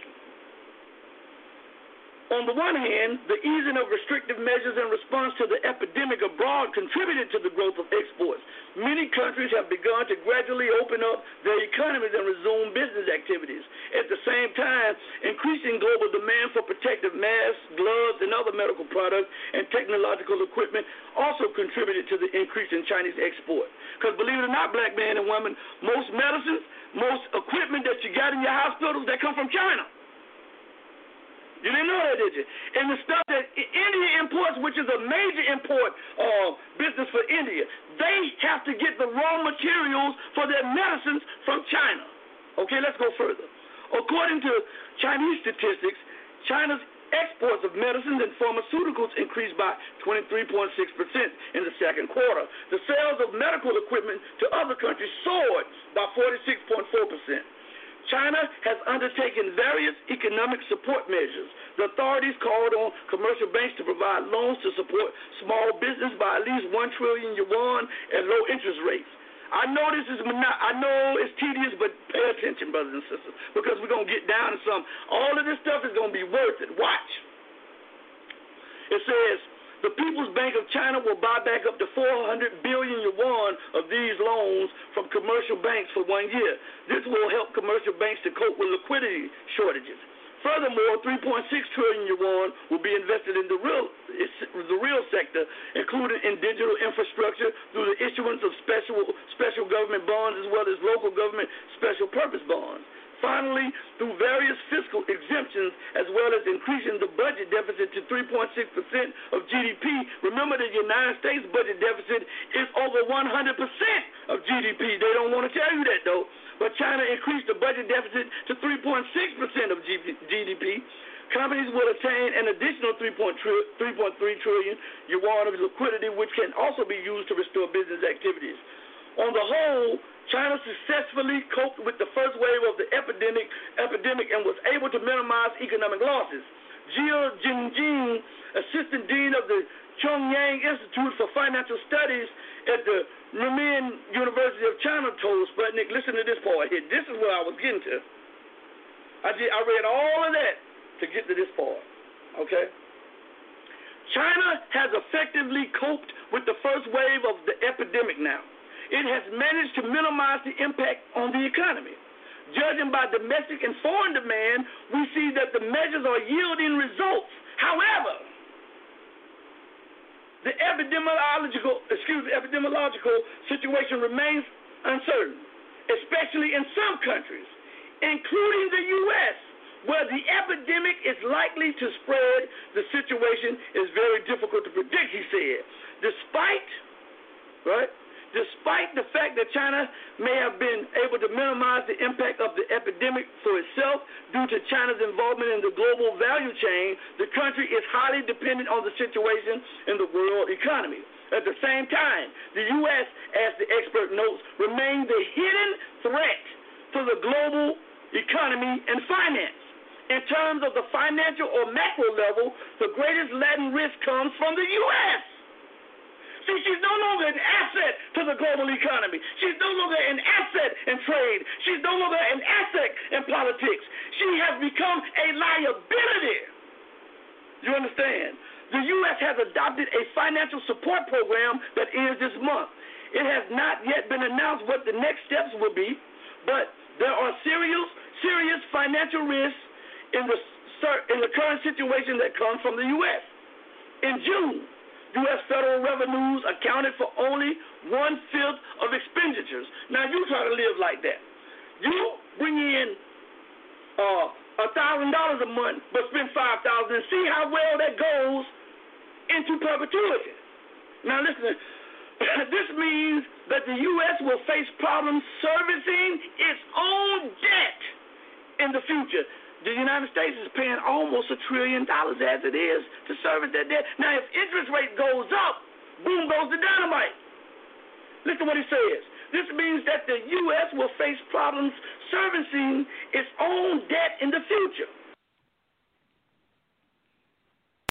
on the one hand, the easing of restrictive measures in response to the epidemic abroad contributed to the growth of exports. Many countries have begun to gradually open up their economies and resume business activities. At the same time, increasing global demand for protective masks, gloves, and other medical products and technological equipment also contributed to the increase in Chinese export. Because believe it or not, black men and women, most medicines, most equipment that you got in your hospitals, that come from China. You didn't know that, did you? And the stuff that India imports, which is a major import business for India, they have to get the raw materials for their medicines from China. Okay, let's go further. According to Chinese statistics, China's Exports of medicines and pharmaceuticals increased by 23.6% in the second quarter. The sales of medical equipment to other countries soared by 46.4%. China has undertaken various economic support measures. The authorities called on commercial banks to provide loans to support small business by at least 1 trillion yuan at low interest rates. I know it's tedious, but pay attention, brothers and sisters, because we're going to get down to some. All of this stuff is going to be worth it. Watch. It says, the People's Bank of China will buy back up to 400 billion yuan of these loans from commercial banks for 1 year. This will help commercial banks to cope with liquidity shortages. Furthermore, 3.6 trillion yuan will be invested in the real sector, including in digital infrastructure through the issuance of special government bonds as well as local government special purpose bonds. Finally, through various fiscal exemptions as well as increasing the budget deficit to 3.6% of GDP. Remember, the United States budget deficit is over 100% of GDP. They don't want to tell you that, though. But China increased the budget deficit to 3.6% of GDP. Companies will attain an additional 3.3 trillion yuan of liquidity, which can also be used to restore business activities. On the whole, China successfully coped with the first wave of the epidemic and was able to minimize economic losses. Jill Jingjing, Assistant Dean of the Chongyang Institute for Financial Studies at the Renmin University of China, told Sputnik, listen to this part here. This is where I was getting to. I read all of that to get to this part, okay? China has effectively coped with the first wave of the epidemic now. It has managed to minimize the impact on the economy. Judging by domestic and foreign demand, we see that the measures are yielding results. However, the epidemiological situation remains uncertain, especially in some countries, including the U.S., where the epidemic is likely to spread. The situation is very difficult to predict, he said. Despite the fact that China may have been able to minimize the impact of the epidemic for itself due to China's involvement in the global value chain, the country is highly dependent on the situation in the world economy. At the same time, the U.S., as the expert notes, remains the hidden threat to the global economy and finance. In terms of the financial or macro level, the greatest latent risk comes from the U.S. See, she's no longer an asset to the global economy. She's no longer an asset in trade. She's no longer an asset in politics. She has become a liability. You understand? The U.S. has adopted a financial support program that ends this month. It has not yet been announced what the next steps will be, but there are serious financial risks in the current situation that comes from the U.S. In June, U.S. federal revenues accounted for only 1/5 of expenditures. Now, you try to live like that. You bring in $1,000 a month, but spend $5,000, and see how well that goes into perpetuity. Now, listen, this means that the U.S. will face problems servicing its own debt in the future. The United States is paying almost $1 trillion as it is to service that debt. Now, if interest rate goes up, boom goes the dynamite. Listen to what he says. This means that the U.S. will face problems servicing its own debt in the future.